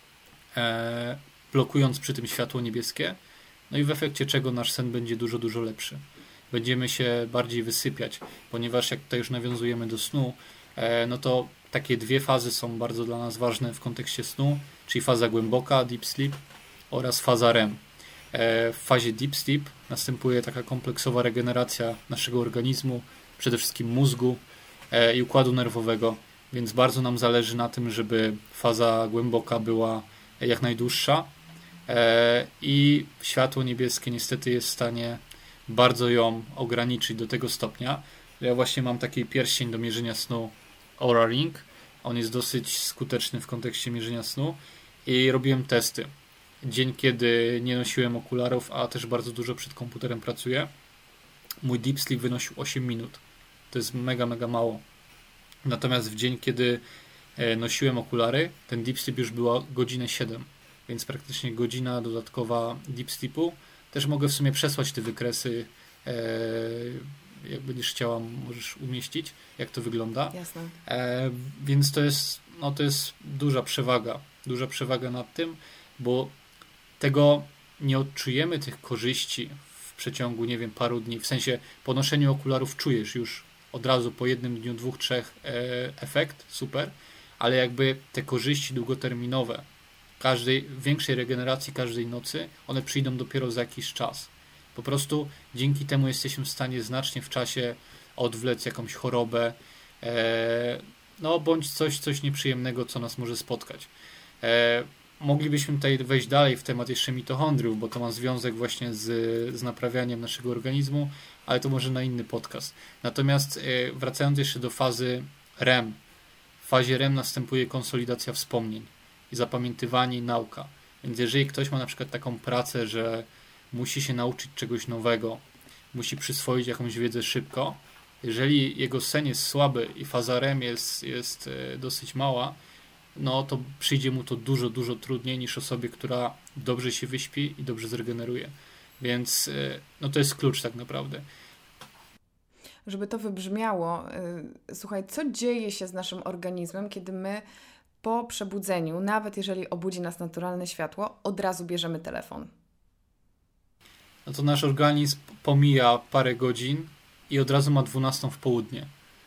e, blokując przy tym światło niebieskie, no i w efekcie czego nasz sen będzie dużo, dużo lepszy. Będziemy się bardziej wysypiać, ponieważ jak tutaj już nawiązujemy do snu, e, no to takie dwie fazy są bardzo dla nas ważne w kontekście snu, czyli faza głęboka, deep sleep oraz faza R E M. E, w fazie deep sleep następuje taka kompleksowa regeneracja naszego organizmu, przede wszystkim mózgu e, i układu nerwowego, więc bardzo nam zależy na tym, żeby faza głęboka była jak najdłuższa i światło niebieskie niestety jest w stanie bardzo ją ograniczyć do tego stopnia. Ja właśnie mam taki pierścień do mierzenia snu Oura Ring. On jest dosyć skuteczny w kontekście mierzenia snu i robiłem testy. Dzień, kiedy nie nosiłem okularów, a też bardzo dużo przed komputerem pracuję, mój deep sleep wynosił osiem minut. To jest mega, mega mało. Natomiast w dzień, kiedy nosiłem okulary, ten deep sleep już była godzinę siedem, więc praktycznie godzina dodatkowa deep sleepu. Też mogę w sumie przesłać te wykresy, jak będziesz chciała, możesz umieścić, jak to wygląda. Jasne. Więc to jest, no to jest duża przewaga, duża przewaga nad tym, bo tego nie odczujemy tych korzyści w przeciągu, nie wiem, paru dni. W sensie po noszeniu okularów czujesz już od razu po jednym dniu, dwóch, trzech efekt, super, ale jakby te korzyści długoterminowe każdej, większej regeneracji każdej nocy, one przyjdą dopiero za jakiś czas. Po prostu dzięki temu jesteśmy w stanie znacznie w czasie odwlec jakąś chorobę, e, no bądź coś, coś nieprzyjemnego, co nas może spotkać. E, moglibyśmy tutaj wejść dalej w temat jeszcze mitochondriów, bo to ma związek właśnie z, z naprawianiem naszego organizmu, ale to może na inny podcast. Natomiast e, wracając jeszcze do fazy R E M. W fazie R E M następuje konsolidacja wspomnień i zapamiętywanie i nauka. Więc jeżeli ktoś ma na przykład taką pracę, że musi się nauczyć czegoś nowego, musi przyswoić jakąś wiedzę szybko, jeżeli jego sen jest słaby i faza R E M jest, jest dosyć mała, no to przyjdzie mu to dużo, dużo trudniej niż osobie, która dobrze się wyśpi i dobrze zregeneruje. Więc no to jest klucz tak naprawdę. Żeby to wybrzmiało, słuchaj, co dzieje się z naszym organizmem, kiedy my po przebudzeniu, nawet jeżeli obudzi nas naturalne światło, od razu bierzemy telefon? No to nasz organizm pomija parę godzin i od razu ma dwunastą w południe.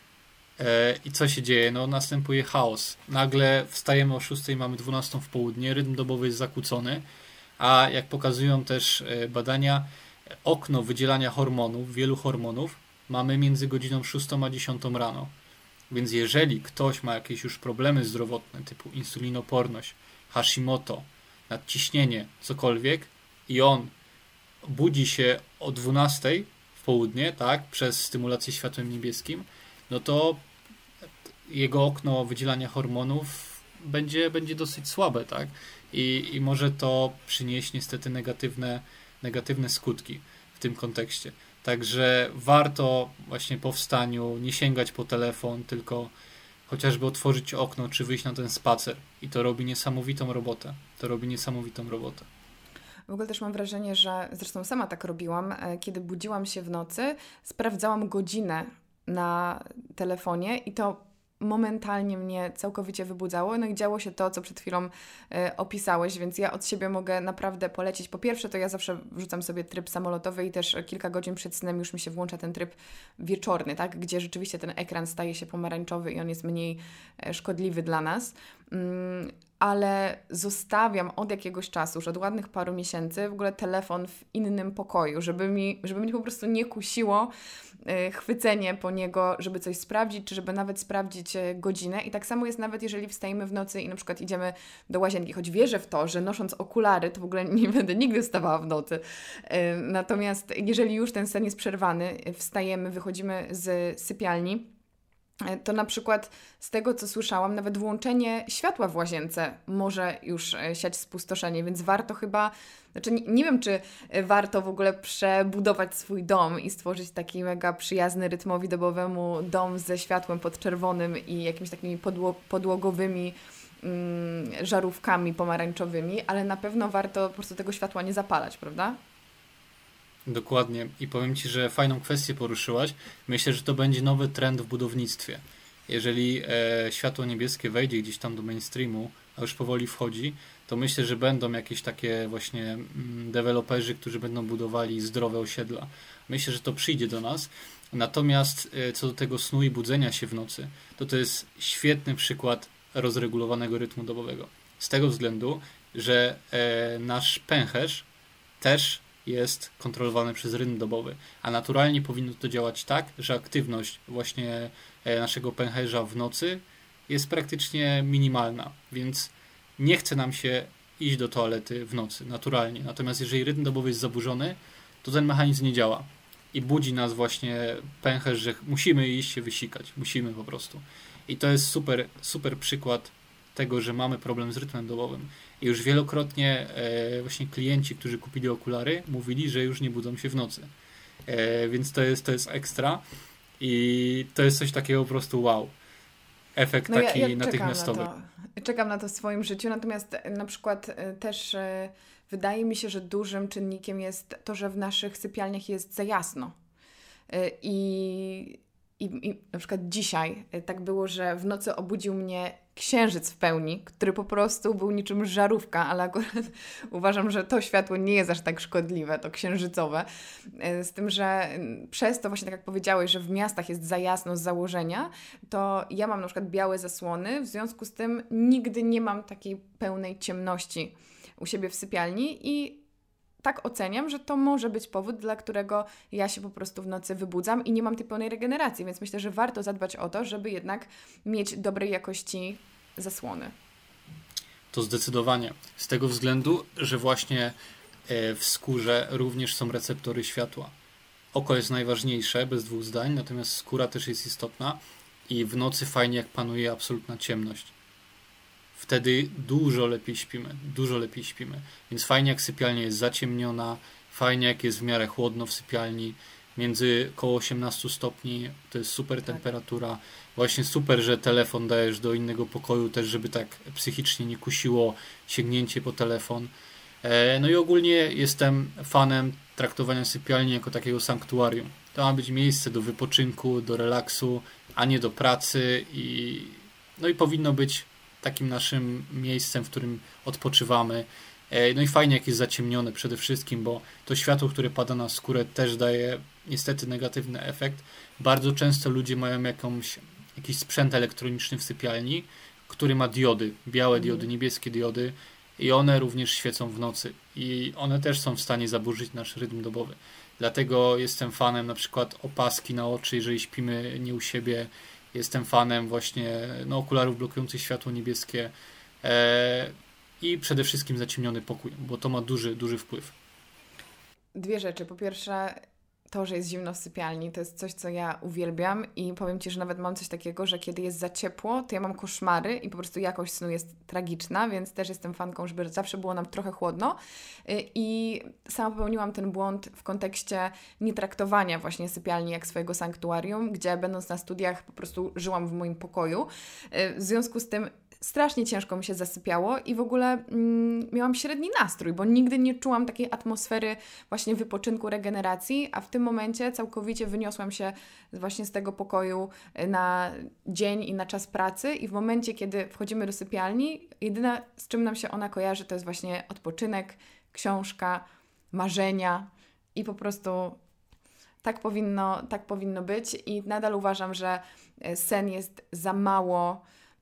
I co się dzieje? No następuje chaos. Nagle wstajemy o szóstej, mamy dwunastą w południe, rytm dobowy jest zakłócony, a jak pokazują też badania, okno wydzielania hormonów, wielu hormonów, mamy między godziną szóstą a dziesiątą rano. Więc jeżeli ktoś ma jakieś już problemy zdrowotne typu insulinoporność, Hashimoto, nadciśnienie, cokolwiek i on budzi się o dwunastej w południe, tak, przez stymulację światłem niebieskim, no to jego okno wydzielania hormonów będzie, będzie dosyć słabe, tak? I, i może to przynieść niestety negatywne, negatywne skutki w tym kontekście. Także warto właśnie po wstaniu nie sięgać po telefon, tylko chociażby otworzyć okno, czy wyjść na ten spacer. I to robi niesamowitą robotę. To robi niesamowitą robotę. W ogóle też mam wrażenie, że zresztą sama tak robiłam, kiedy budziłam się w nocy, sprawdzałam godzinę na telefonie i to momentalnie mnie całkowicie wybudzało. No i działo się to, co przed chwilą y, opisałeś, więc ja od siebie mogę naprawdę polecić. Po pierwsze, to ja zawsze wrzucam sobie tryb samolotowy i też kilka godzin przed snem już mi się włącza ten tryb wieczorny, tak? Gdzie rzeczywiście ten ekran staje się pomarańczowy i on jest mniej y, szkodliwy dla nas. Mm, ale zostawiam od jakiegoś czasu, już od ładnych paru miesięcy, w ogóle telefon w innym pokoju, żeby mi, żeby mnie po prostu nie kusiło y, chwycenie po niego, żeby coś sprawdzić, czy żeby nawet sprawdzić y, godzinę. I tak samo jest nawet, jeżeli wstajemy w nocy i na przykład idziemy do łazienki, choć wierzę w to, że nosząc okulary, to w ogóle nie będę nigdy wstawała w nocy. Y, natomiast jeżeli już ten sen jest przerwany, wstajemy, wychodzimy z sypialni, to na przykład z tego, co słyszałam, nawet włączenie światła w łazience może już siać spustoszenie, więc warto chyba, znaczy nie, nie wiem, czy warto w ogóle przebudować swój dom i stworzyć taki mega przyjazny rytmowi dobowemu dom ze światłem podczerwonym i jakimiś takimi podło- podłogowymi mm, żarówkami pomarańczowymi, ale na pewno warto po prostu tego światła nie zapalać, prawda? Dokładnie. I powiem Ci, że fajną kwestię poruszyłaś. Myślę, że to będzie nowy trend w budownictwie. Jeżeli e, światło niebieskie wejdzie gdzieś tam do mainstreamu, a już powoli wchodzi, to myślę, że będą jakieś takie właśnie mm, deweloperzy, którzy będą budowali zdrowe osiedla. Myślę, że to przyjdzie do nas. Natomiast e, co do tego snu i budzenia się w nocy, to to jest świetny przykład rozregulowanego rytmu dobowego. Z tego względu, że e, nasz pęcherz też jest kontrolowany przez rytm dobowy, a naturalnie powinno to działać tak, że aktywność właśnie naszego pęcherza w nocy jest praktycznie minimalna, więc nie chce nam się iść do toalety w nocy, naturalnie. Natomiast jeżeli rytm dobowy jest zaburzony, to ten mechanizm nie działa i budzi nas właśnie pęcherz, że musimy iść się wysikać, musimy po prostu. I to jest super, super przykład tego, że mamy problem z rytmem dobowym. I już wielokrotnie e, właśnie klienci, którzy kupili okulary, mówili, że już nie budzą się w nocy. E, więc to jest, to jest ekstra i to jest coś takiego po prostu wow. Efekt no taki ja, ja natychmiastowy. Czekam na to. Czekam na to w swoim życiu, natomiast na przykład też e, wydaje mi się, że dużym czynnikiem jest to, że w naszych sypialniach jest za jasno. E, I I, I na przykład dzisiaj tak było, że w nocy obudził mnie księżyc w pełni, który po prostu był niczym żarówka, ale akurat uważam, że to światło nie jest aż tak szkodliwe, to księżycowe. Z tym, że przez to właśnie tak jak powiedziałeś, że w miastach jest za jasno z założenia, to ja mam na przykład białe zasłony, w związku z tym nigdy nie mam takiej pełnej ciemności u siebie w sypialni i tak oceniam, że to może być powód, dla którego ja się po prostu w nocy wybudzam i nie mam tej pełnej regeneracji, więc myślę, że warto zadbać o to, żeby jednak mieć dobrej jakości zasłony. To zdecydowanie. Z tego względu, że właśnie w skórze również są receptory światła. Oko jest najważniejsze, bez dwóch zdań, natomiast skóra też jest istotna i w nocy fajnie jak panuje absolutna ciemność. wtedy dużo lepiej śpimy, dużo lepiej śpimy. Więc fajnie jak sypialnia jest zaciemniona, fajnie jak jest w miarę chłodno w sypialni, między koło osiemnaście stopni, to jest super tak. temperatura. Właśnie super, że telefon dajesz do innego pokoju też, żeby tak psychicznie nie kusiło sięgnięcie po telefon. No i ogólnie jestem fanem traktowania sypialni jako takiego sanktuarium. To ma być miejsce do wypoczynku, do relaksu, a nie do pracy i no i powinno być takim naszym miejscem, w którym odpoczywamy. No i fajnie jak jest zaciemnione przede wszystkim, bo to światło, które pada na skórę też daje niestety negatywny efekt. Bardzo często ludzie mają jakąś, jakiś sprzęt elektroniczny w sypialni, który ma diody, białe diody, niebieskie diody i one również świecą w nocy i one też są w stanie zaburzyć nasz rytm dobowy. Dlatego jestem fanem na przykład opaski na oczy, jeżeli śpimy nie u siebie. Jestem fanem właśnie no, okularów blokujących światło niebieskie e, i przede wszystkim zaciemniony pokój, bo to ma duży, duży wpływ. Dwie rzeczy. Po pierwsze, to, że jest zimno w sypialni, to jest coś, co ja uwielbiam i powiem Ci, że nawet mam coś takiego, że kiedy jest za ciepło, to ja mam koszmary i po prostu jakość snu jest tragiczna, więc też jestem fanką, żeby zawsze było nam trochę chłodno i sama popełniłam ten błąd w kontekście nietraktowania właśnie sypialni jak swojego sanktuarium, gdzie będąc na studiach po prostu żyłam w moim pokoju. W związku z tym strasznie ciężko mi się zasypiało i w ogóle mm, miałam średni nastrój, bo nigdy nie czułam takiej atmosfery właśnie wypoczynku, regeneracji, a w tym momencie całkowicie wyniosłam się właśnie z tego pokoju na dzień i na czas pracy i w momencie, kiedy wchodzimy do sypialni, jedyne z czym nam się ona kojarzy, to jest właśnie odpoczynek, książka, marzenia i po prostu tak powinno, tak powinno być i nadal uważam, że sen jest za mało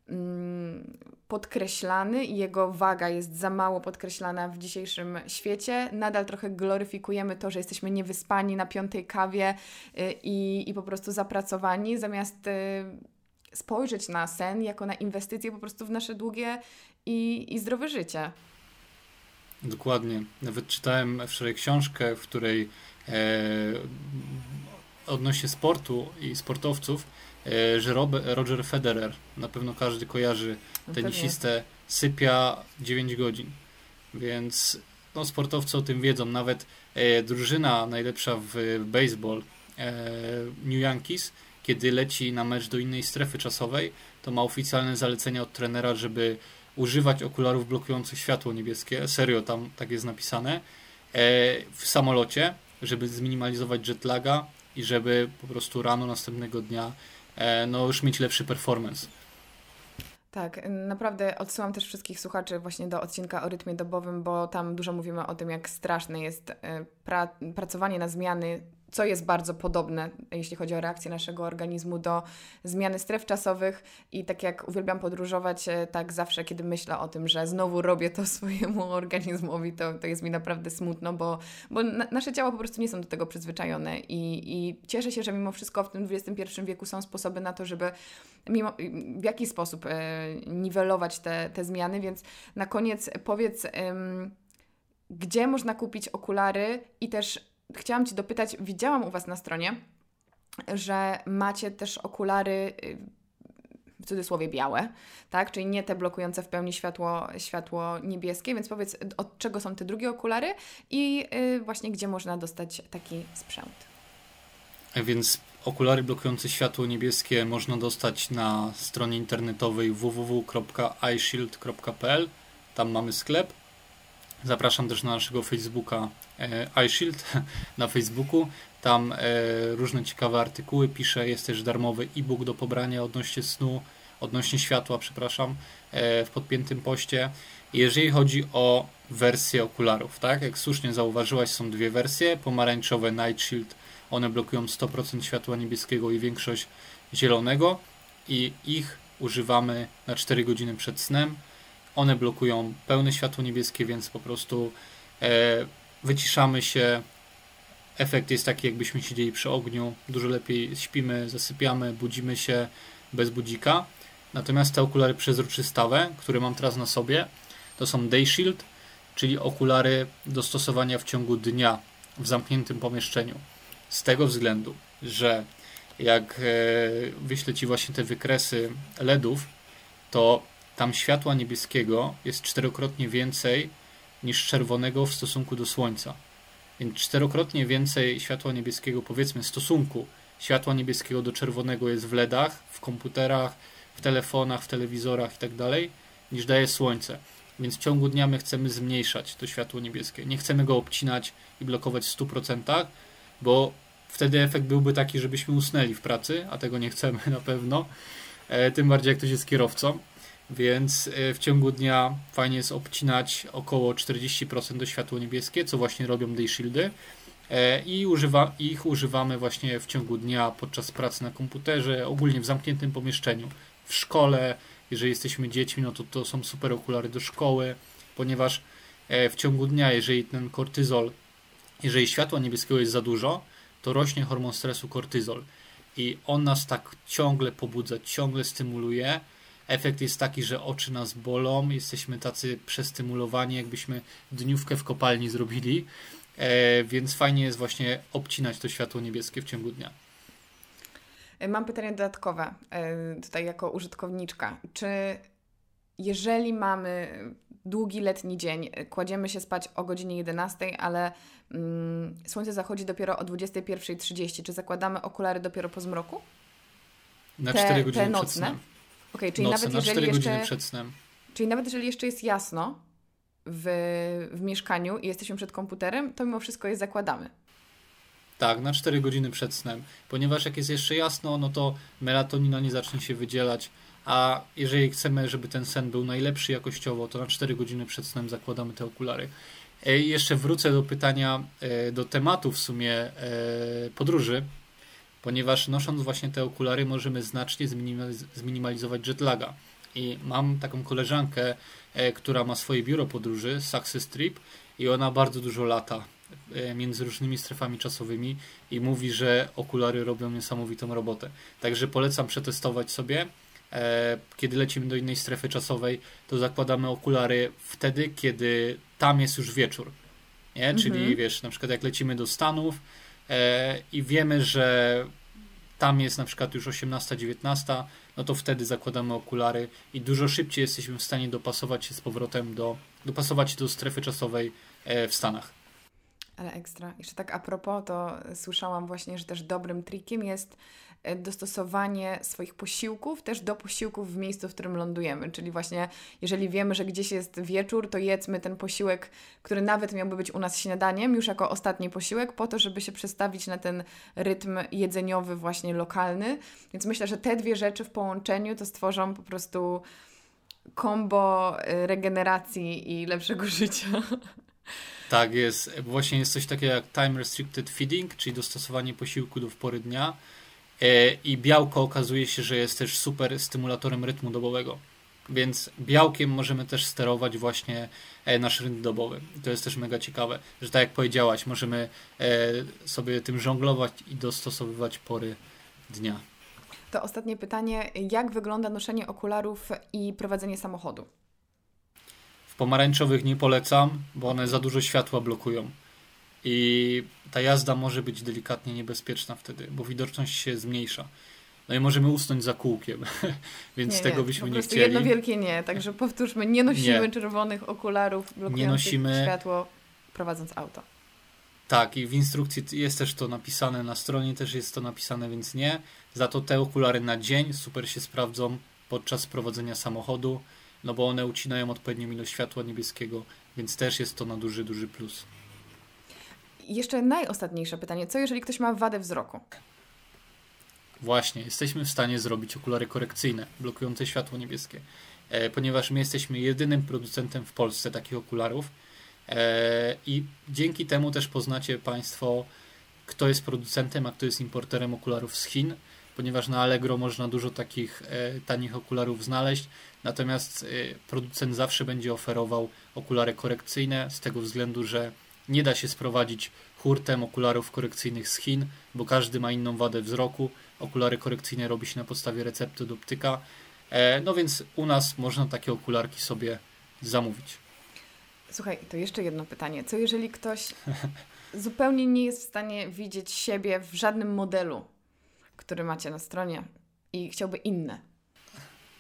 podkreślany i jego waga jest za mało podkreślana w dzisiejszym świecie. Nadal trochę gloryfikujemy to, że jesteśmy niewyspani na piątej kawie i, i po prostu zapracowani, zamiast spojrzeć na sen jako na inwestycję po prostu w nasze długie i, i zdrowe życie. Dokładnie. Nawet czytałem wczoraj książkę, w której e, odnośnie sportu i sportowców, że Roger Federer, na pewno każdy kojarzy tenisistę, sypia dziewięć godzin, więc no, sportowcy o tym wiedzą, nawet e, drużyna najlepsza w baseball, e, New Yankees, kiedy leci na mecz do innej strefy czasowej, to ma oficjalne zalecenia od trenera, żeby używać okularów blokujących światło niebieskie, serio tam tak jest napisane, e, w samolocie, żeby zminimalizować jetlaga i żeby po prostu rano następnego dnia no już mieć lepszy performance. Tak, naprawdę odsyłam też wszystkich słuchaczy właśnie do odcinka o rytmie dobowym, bo tam dużo mówimy o tym, jak straszne jest pra- pracowanie na zmiany, co jest bardzo podobne, jeśli chodzi o reakcję naszego organizmu do zmiany stref czasowych i tak jak uwielbiam podróżować, tak zawsze, kiedy myślę o tym, że znowu robię to swojemu organizmowi, to, to jest mi naprawdę smutno, bo, bo na, nasze ciała po prostu nie są do tego przyzwyczajone i, i cieszę się, że mimo wszystko w tym dwudziestym pierwszym wieku są sposoby na to, żeby mimo, w jakiś sposób e, niwelować te, te zmiany, więc na koniec powiedz, em, gdzie można kupić okulary i też chciałam Ci dopytać, widziałam u Was na stronie, że macie też okulary w cudzysłowie białe, tak? Czyli nie te blokujące w pełni światło, światło niebieskie, więc powiedz, od czego są te drugie okulary i właśnie gdzie można dostać taki sprzęt. Więc okulary blokujące światło niebieskie można dostać na stronie internetowej w w w kropka eye shield kropka p l. Tam mamy sklep. Zapraszam też na naszego Facebooka e, iShield na Facebooku. Tam e, różne ciekawe artykuły piszę. Jest też darmowy e-book do pobrania odnośnie snu, odnośnie światła, przepraszam, e, w podpiętym poście. Jeżeli chodzi o wersję okularów, tak? Jak słusznie zauważyłaś, są dwie wersje. Pomarańczowe Night Shield, one blokują sto procent światła niebieskiego i większość zielonego i ich używamy na cztery godziny przed snem. One blokują pełne światło niebieskie, więc po prostu e, wyciszamy się. Efekt jest taki, jakbyśmy siedzieli przy ogniu. Dużo lepiej śpimy, zasypiamy, budzimy się bez budzika. Natomiast te okulary przezroczystawe, które mam teraz na sobie, to są Day Shield, czyli okulary do stosowania w ciągu dnia w zamkniętym pomieszczeniu. Z tego względu, że jak e, wyślę Ci właśnie te wykresy LEDów, to tam światła niebieskiego jest czterokrotnie więcej niż czerwonego w stosunku do słońca. Więc czterokrotnie więcej światła niebieskiego, powiedzmy, stosunku światła niebieskiego do czerwonego jest w LEDach, w komputerach, w telefonach, w telewizorach i tak dalej, niż daje słońce. Więc w ciągu dnia my chcemy zmniejszać to światło niebieskie. Nie chcemy go obcinać i blokować w stu procentach, bo wtedy efekt byłby taki, żebyśmy usnęli w pracy, a tego nie chcemy na pewno. E, tym bardziej jak ktoś jest kierowcą. Więc w ciągu dnia fajnie jest obcinać około czterdzieści procent do światło niebieskie, co właśnie robią day shieldy. I używa, ich używamy właśnie w ciągu dnia podczas pracy na komputerze, ogólnie w zamkniętym pomieszczeniu. W szkole, jeżeli jesteśmy dziećmi, no to to są super okulary do szkoły, ponieważ w ciągu dnia, jeżeli ten kortyzol, jeżeli światła niebieskiego jest za dużo, to rośnie hormon stresu kortyzol. I on nas tak ciągle pobudza, ciągle stymuluje. Efekt jest taki, że oczy nas bolą, jesteśmy tacy przestymulowani, jakbyśmy dniówkę w kopalni zrobili, e, więc fajnie jest właśnie obcinać to światło niebieskie w ciągu dnia. Mam pytanie dodatkowe, tutaj jako użytkowniczka. Czy jeżeli mamy długi letni dzień, kładziemy się spać o godzinie jedenastej, ale mm, słońce zachodzi dopiero o dwudziestej pierwszej trzydzieści, czy zakładamy okulary dopiero po zmroku? Na te, cztery godziny te nocne? przed snem. Okay, czyli, Nocne, nawet na jeżeli cztery jeszcze, godziny przed snem. czyli nawet jeżeli jeszcze jest jasno w, w mieszkaniu i jesteśmy przed komputerem, to mimo wszystko je zakładamy. Tak, na cztery godziny przed snem, ponieważ jak jest jeszcze jasno, no to melatonina nie zacznie się wydzielać, a jeżeli chcemy, żeby ten sen był najlepszy jakościowo, to na cztery godziny przed snem zakładamy te okulary. I jeszcze wrócę do pytania, do tematu w sumie podróży, ponieważ nosząc właśnie te okulary możemy znacznie zminimaliz- zminimalizować jetlaga. I mam taką koleżankę, która ma swoje biuro podróży, Success Trip, i ona bardzo dużo lata między różnymi strefami czasowymi i mówi, że okulary robią niesamowitą robotę. Także polecam przetestować sobie. Kiedy lecimy do innej strefy czasowej, to zakładamy okulary wtedy, kiedy tam jest już wieczór. Nie? Mhm. Czyli wiesz, na przykład jak lecimy do Stanów i wiemy, że tam jest na przykład już osiemnasta dziewiętnasta, no to wtedy zakładamy okulary i dużo szybciej jesteśmy w stanie dopasować się z powrotem do, dopasować się do strefy czasowej w Stanach. Ale ekstra. Jeszcze tak a propos, to słyszałam właśnie, że też dobrym trikiem jest dostosowanie swoich posiłków też do posiłków w miejscu, w którym lądujemy. Czyli właśnie, jeżeli wiemy, że gdzieś jest wieczór, to jedzmy ten posiłek, który nawet miałby być u nas śniadaniem, już jako ostatni posiłek, po to, żeby się przestawić na ten rytm jedzeniowy właśnie lokalny. Więc myślę, że te dwie rzeczy w połączeniu to stworzą po prostu kombo regeneracji i lepszego życia. Tak jest. Właśnie jest coś takiego jak time restricted feeding, czyli dostosowanie posiłku do pory dnia. I białko okazuje się, że jest też super stymulatorem rytmu dobowego. Więc białkiem możemy też sterować właśnie nasz rytm dobowy. I to jest też mega ciekawe, że tak jak powiedziałaś, możemy sobie tym żonglować i dostosowywać pory dnia. To ostatnie pytanie. Jak wygląda noszenie okularów i prowadzenie samochodu? W pomarańczowych nie polecam, bo one za dużo światła blokują. I ta jazda może być delikatnie niebezpieczna wtedy, bo widoczność się zmniejsza. No i możemy usnąć za kółkiem, więc nie, tego nie, byśmy po nie chcieli. Jedno wielkie nie, także powtórzmy, nie nosimy nie. czerwonych okularów blokujących nie nosimy... światło prowadząc auto. Tak, i w instrukcji jest też to napisane, na stronie też jest to napisane, więc nie. Za to te okulary na dzień super się sprawdzą podczas prowadzenia samochodu, no bo one ucinają odpowiednią ilość światła niebieskiego, więc też jest to na duży, duży plus. Jeszcze najostatniejsze pytanie. Co jeżeli ktoś ma wadę wzroku? Właśnie, jesteśmy w stanie zrobić okulary korekcyjne, blokujące światło niebieskie, e, ponieważ my jesteśmy jedynym producentem w Polsce takich okularów e, i dzięki temu też poznacie Państwo, kto jest producentem, a kto jest importerem okularów z Chin, ponieważ na Allegro można dużo takich e, tanich okularów znaleźć, natomiast e, producent zawsze będzie oferował okulary korekcyjne z tego względu, że nie da się sprowadzić hurtem okularów korekcyjnych z Chin, bo każdy ma inną wadę wzroku. Okulary korekcyjne robi się na podstawie recepty od optyka. No więc u nas można takie okularki sobie zamówić. Słuchaj, to jeszcze jedno pytanie. Co jeżeli ktoś zupełnie nie jest w stanie widzieć siebie w żadnym modelu, który macie na stronie i chciałby inne?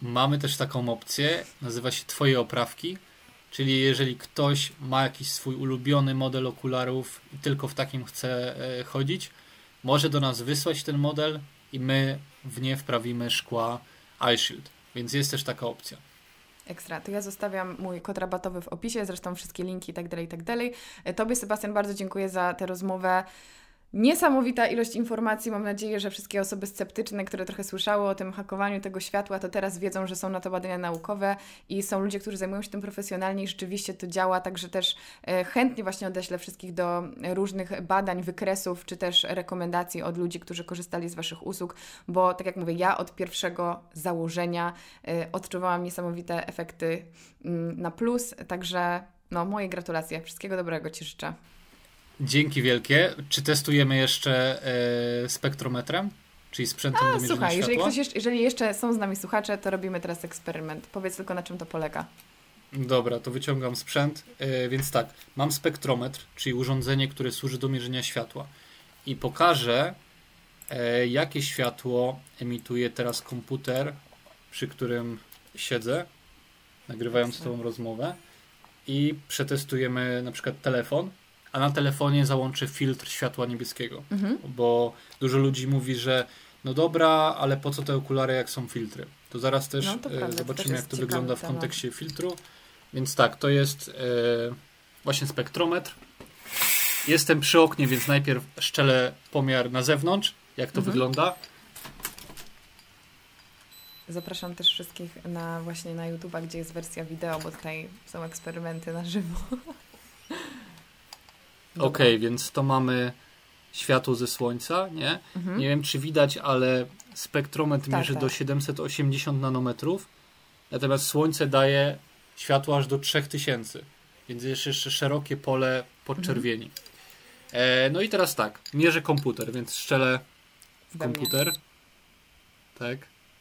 mamy też taką opcję, nazywa się Twoje oprawki, czyli jeżeli ktoś ma jakiś swój ulubiony model okularów i tylko w takim chce e, chodzić, może do nas wysłać ten model i my w nie wprawimy szkła iShield, więc jest też taka opcja. Ekstra. To ja zostawiam mój kod rabatowy w opisie, zresztą wszystkie linki i tak dalej, i tak dalej. Tobie, Sebastian, bardzo dziękuję za tę rozmowę. Niesamowita ilość informacji. Mam nadzieję, że wszystkie osoby sceptyczne, które trochę słyszały o tym hakowaniu tego światła, to teraz wiedzą, że są na to badania naukowe i są ludzie, którzy zajmują się tym profesjonalnie i rzeczywiście to działa, także też e, chętnie właśnie odeślę wszystkich do różnych badań, wykresów, czy też rekomendacji od ludzi, którzy korzystali z Waszych usług, bo tak jak mówię, ja od pierwszego założenia e, odczuwałam niesamowite efekty mm, na plus, także no, moje gratulacje. Wszystkiego dobrego Ci życzę. Dzięki wielkie. Czy testujemy jeszcze e, spektrometrem? Czyli sprzętem A, do mierzenia słuchaj, światła? jeżeli, ktoś jeszcze, jeżeli jeszcze są z nami słuchacze, to robimy teraz eksperyment. Powiedz tylko, na czym to polega. Dobra, to wyciągam sprzęt. E, więc tak, mam spektrometr, czyli urządzenie, które służy do mierzenia światła. I pokażę, e, jakie światło emituje teraz komputer, przy którym siedzę, nagrywając z Tobą rozmowę. I przetestujemy na przykład telefon, a na telefonie załączę filtr światła niebieskiego. Mhm. Bo dużo ludzi mówi, że no dobra, ale po co te okulary, jak są filtry? To zaraz też no, to prawda, zobaczymy, to jak to wygląda w kontekście temat. filtru. Więc tak, to jest e, właśnie spektrometr. Jestem przy oknie, więc najpierw szczelę pomiar na zewnątrz, jak to mhm. wygląda. Zapraszam też wszystkich na właśnie na YouTube'a, gdzie jest wersja wideo, bo tutaj są eksperymenty na żywo. Okej, okay, więc to mamy światło ze słońca, nie? Mhm. Nie wiem, czy widać, ale spektrometr tak, mierzy tak. do siedemset osiemdziesiąt nanometrów, natomiast słońce daje światło aż do trzy tysiące, więc jest jeszcze szerokie pole podczerwieni. Mhm. E, no i teraz tak, mierzę komputer, więc strzelę w We komputer. Mnie. Tak.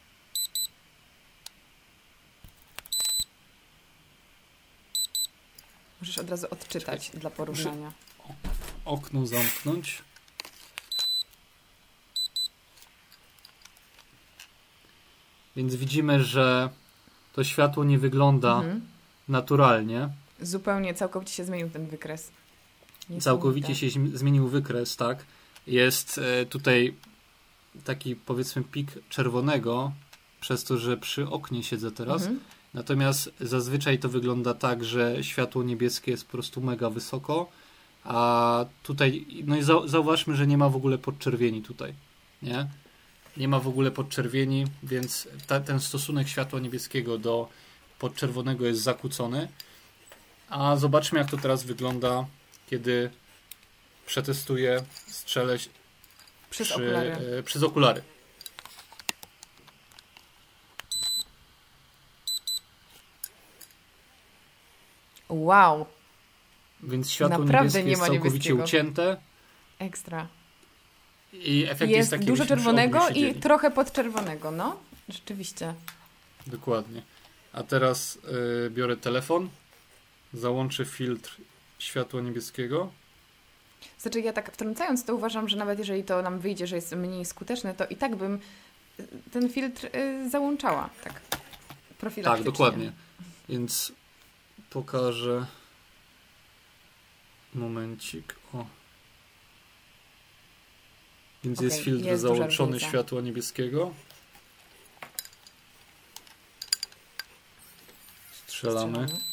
Możesz od razu odczytać Czekaj. dla porównania. Muszę okno zamknąć. Więc widzimy, że to światło nie wygląda mhm. naturalnie. Zupełnie, całkowicie się zmienił ten wykres. Całkowicie się zmienił wykres, tak. Jest e, tutaj taki, powiedzmy, pik czerwonego, przez to, że przy oknie siedzę teraz. Mhm. Natomiast zazwyczaj to wygląda tak, że światło niebieskie jest po prostu mega wysoko, a tutaj, no i zauważmy, że nie ma w ogóle podczerwieni tutaj, nie? Nie ma w ogóle podczerwieni, więc ta, ten stosunek światła niebieskiego do podczerwonego jest zakłócony. A zobaczmy, jak to teraz wygląda, kiedy przetestuję, strzelę przez przy, okulary. E, przez okulary. Wow. Więc światło Naprawdę niebieskie nie ma jest całkowicie niebieskiego. ucięte. Ekstra. I efekt jest, jest taki, dużo czerwonego i trochę podczerwonego, no. Rzeczywiście. Dokładnie. A teraz y, biorę telefon, załączę filtr światła niebieskiego. Znaczy ja tak wtrącając to uważam, że nawet jeżeli to nam wyjdzie, że jest mniej skuteczne, to i tak bym ten filtr y, załączała. Tak. Profilaktycznie. Tak, dokładnie. Więc pokażę momencik. O. Więc okay, jest filtr jest załączony światła niebieskiego. Strzelamy. Strzelamy.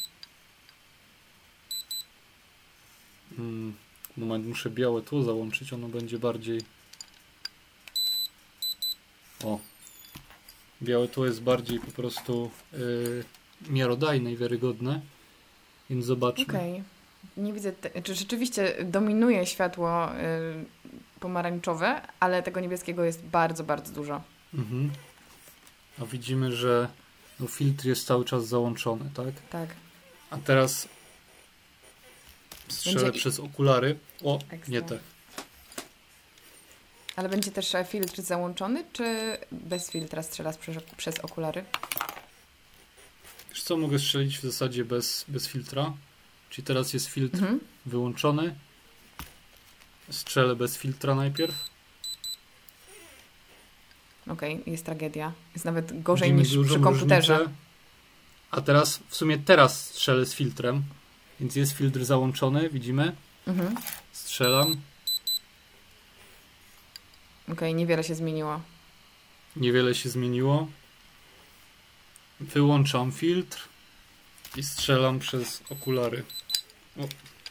Hmm, moment, muszę białe tło załączyć, ono będzie bardziej... O. Białe tło jest bardziej po prostu yy, miarodajne i wiarygodne. Więc zobaczmy. Okej. Okay. Nie widzę, te, czy rzeczywiście dominuje światło y, pomarańczowe, ale tego niebieskiego jest bardzo, bardzo dużo. Mhm. A widzimy, że no, filtr jest cały czas załączony, tak? Tak. A teraz strzelę będzie... przez okulary. O, Ekstra. nie te. Ale będzie też filtr załączony, czy bez filtra strzelasz przez, przez okulary? Wiesz co, mogę strzelić w zasadzie bez, bez filtra. Czyli teraz jest filtr mhm. wyłączony. Strzelę bez filtra najpierw. Okej, okay, jest tragedia. Jest nawet gorzej Widzimy niż przy komputerze. Różnicę. A teraz, w sumie teraz strzelę z filtrem, więc jest filtr załączony, widzimy. Mhm. Strzelam. Okej, okay, niewiele się zmieniło. Niewiele się zmieniło. Wyłączam filtr i strzelam przez okulary. O.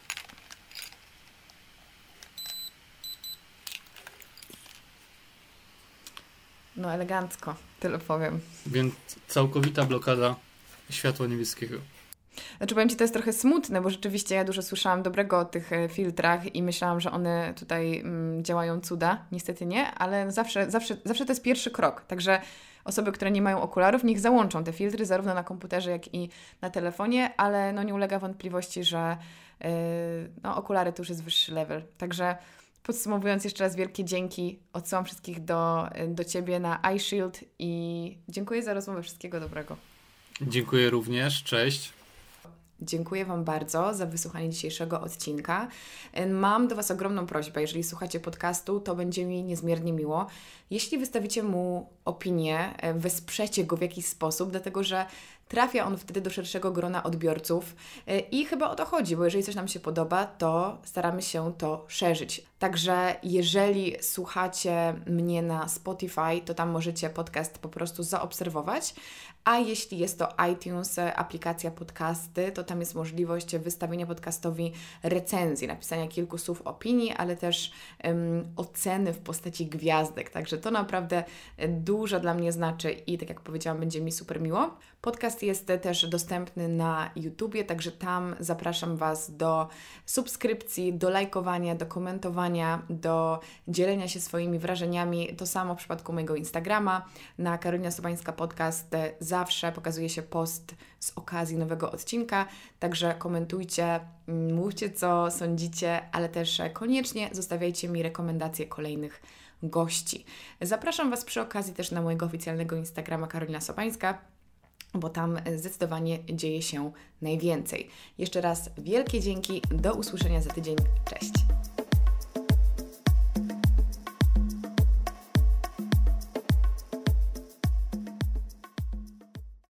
No elegancko, tyle powiem. Więc całkowita blokada światła niebieskiego. Znaczy powiem Ci, to jest trochę smutne, bo rzeczywiście ja dużo słyszałam dobrego o tych filtrach i myślałam, że one tutaj mm, działają cuda. Niestety nie, ale zawsze, zawsze, zawsze to jest pierwszy krok. Także osoby, które nie mają okularów, niech załączą te filtry zarówno na komputerze, jak i na telefonie, ale no nie ulega wątpliwości, że yy, no, okulary to już jest wyższy level. Także podsumowując jeszcze raz wielkie dzięki, odsyłam wszystkich do, do Ciebie na iShield i dziękuję za rozmowę. Wszystkiego dobrego. Dziękuję również. Cześć. Dziękuję Wam bardzo za wysłuchanie dzisiejszego odcinka. Mam do Was ogromną prośbę. Jeżeli słuchacie podcastu, to będzie mi niezmiernie miło, jeśli wystawicie mu opinię, wesprzecie go w jakiś sposób, dlatego że trafia on wtedy do szerszego grona odbiorców i chyba o to chodzi, bo jeżeli coś nam się podoba, to staramy się to szerzyć. Także jeżeli słuchacie mnie na Spotify, to tam możecie podcast po prostu zaobserwować, a jeśli jest to iTunes, aplikacja podcasty, to tam jest możliwość wystawienia podcastowi recenzji, napisania kilku słów opinii, ale też um, oceny w postaci gwiazdek. Także to naprawdę dużo dla mnie znaczy i tak jak powiedziałam, będzie mi super miło. Podcast jest też dostępny na YouTubie, także tam zapraszam Was do subskrypcji, do lajkowania, do komentowania, do dzielenia się swoimi wrażeniami. To samo w przypadku mojego Instagrama. Na Karolina Sobańska Podcast zawsze pokazuje się post z okazji nowego odcinka, także komentujcie, mówcie co sądzicie, ale też koniecznie zostawiajcie mi rekomendacje kolejnych gości. Zapraszam Was przy okazji też na mojego oficjalnego Instagrama Karolina Sobańska, bo tam zdecydowanie dzieje się najwięcej. Jeszcze raz wielkie dzięki, do usłyszenia za tydzień, cześć!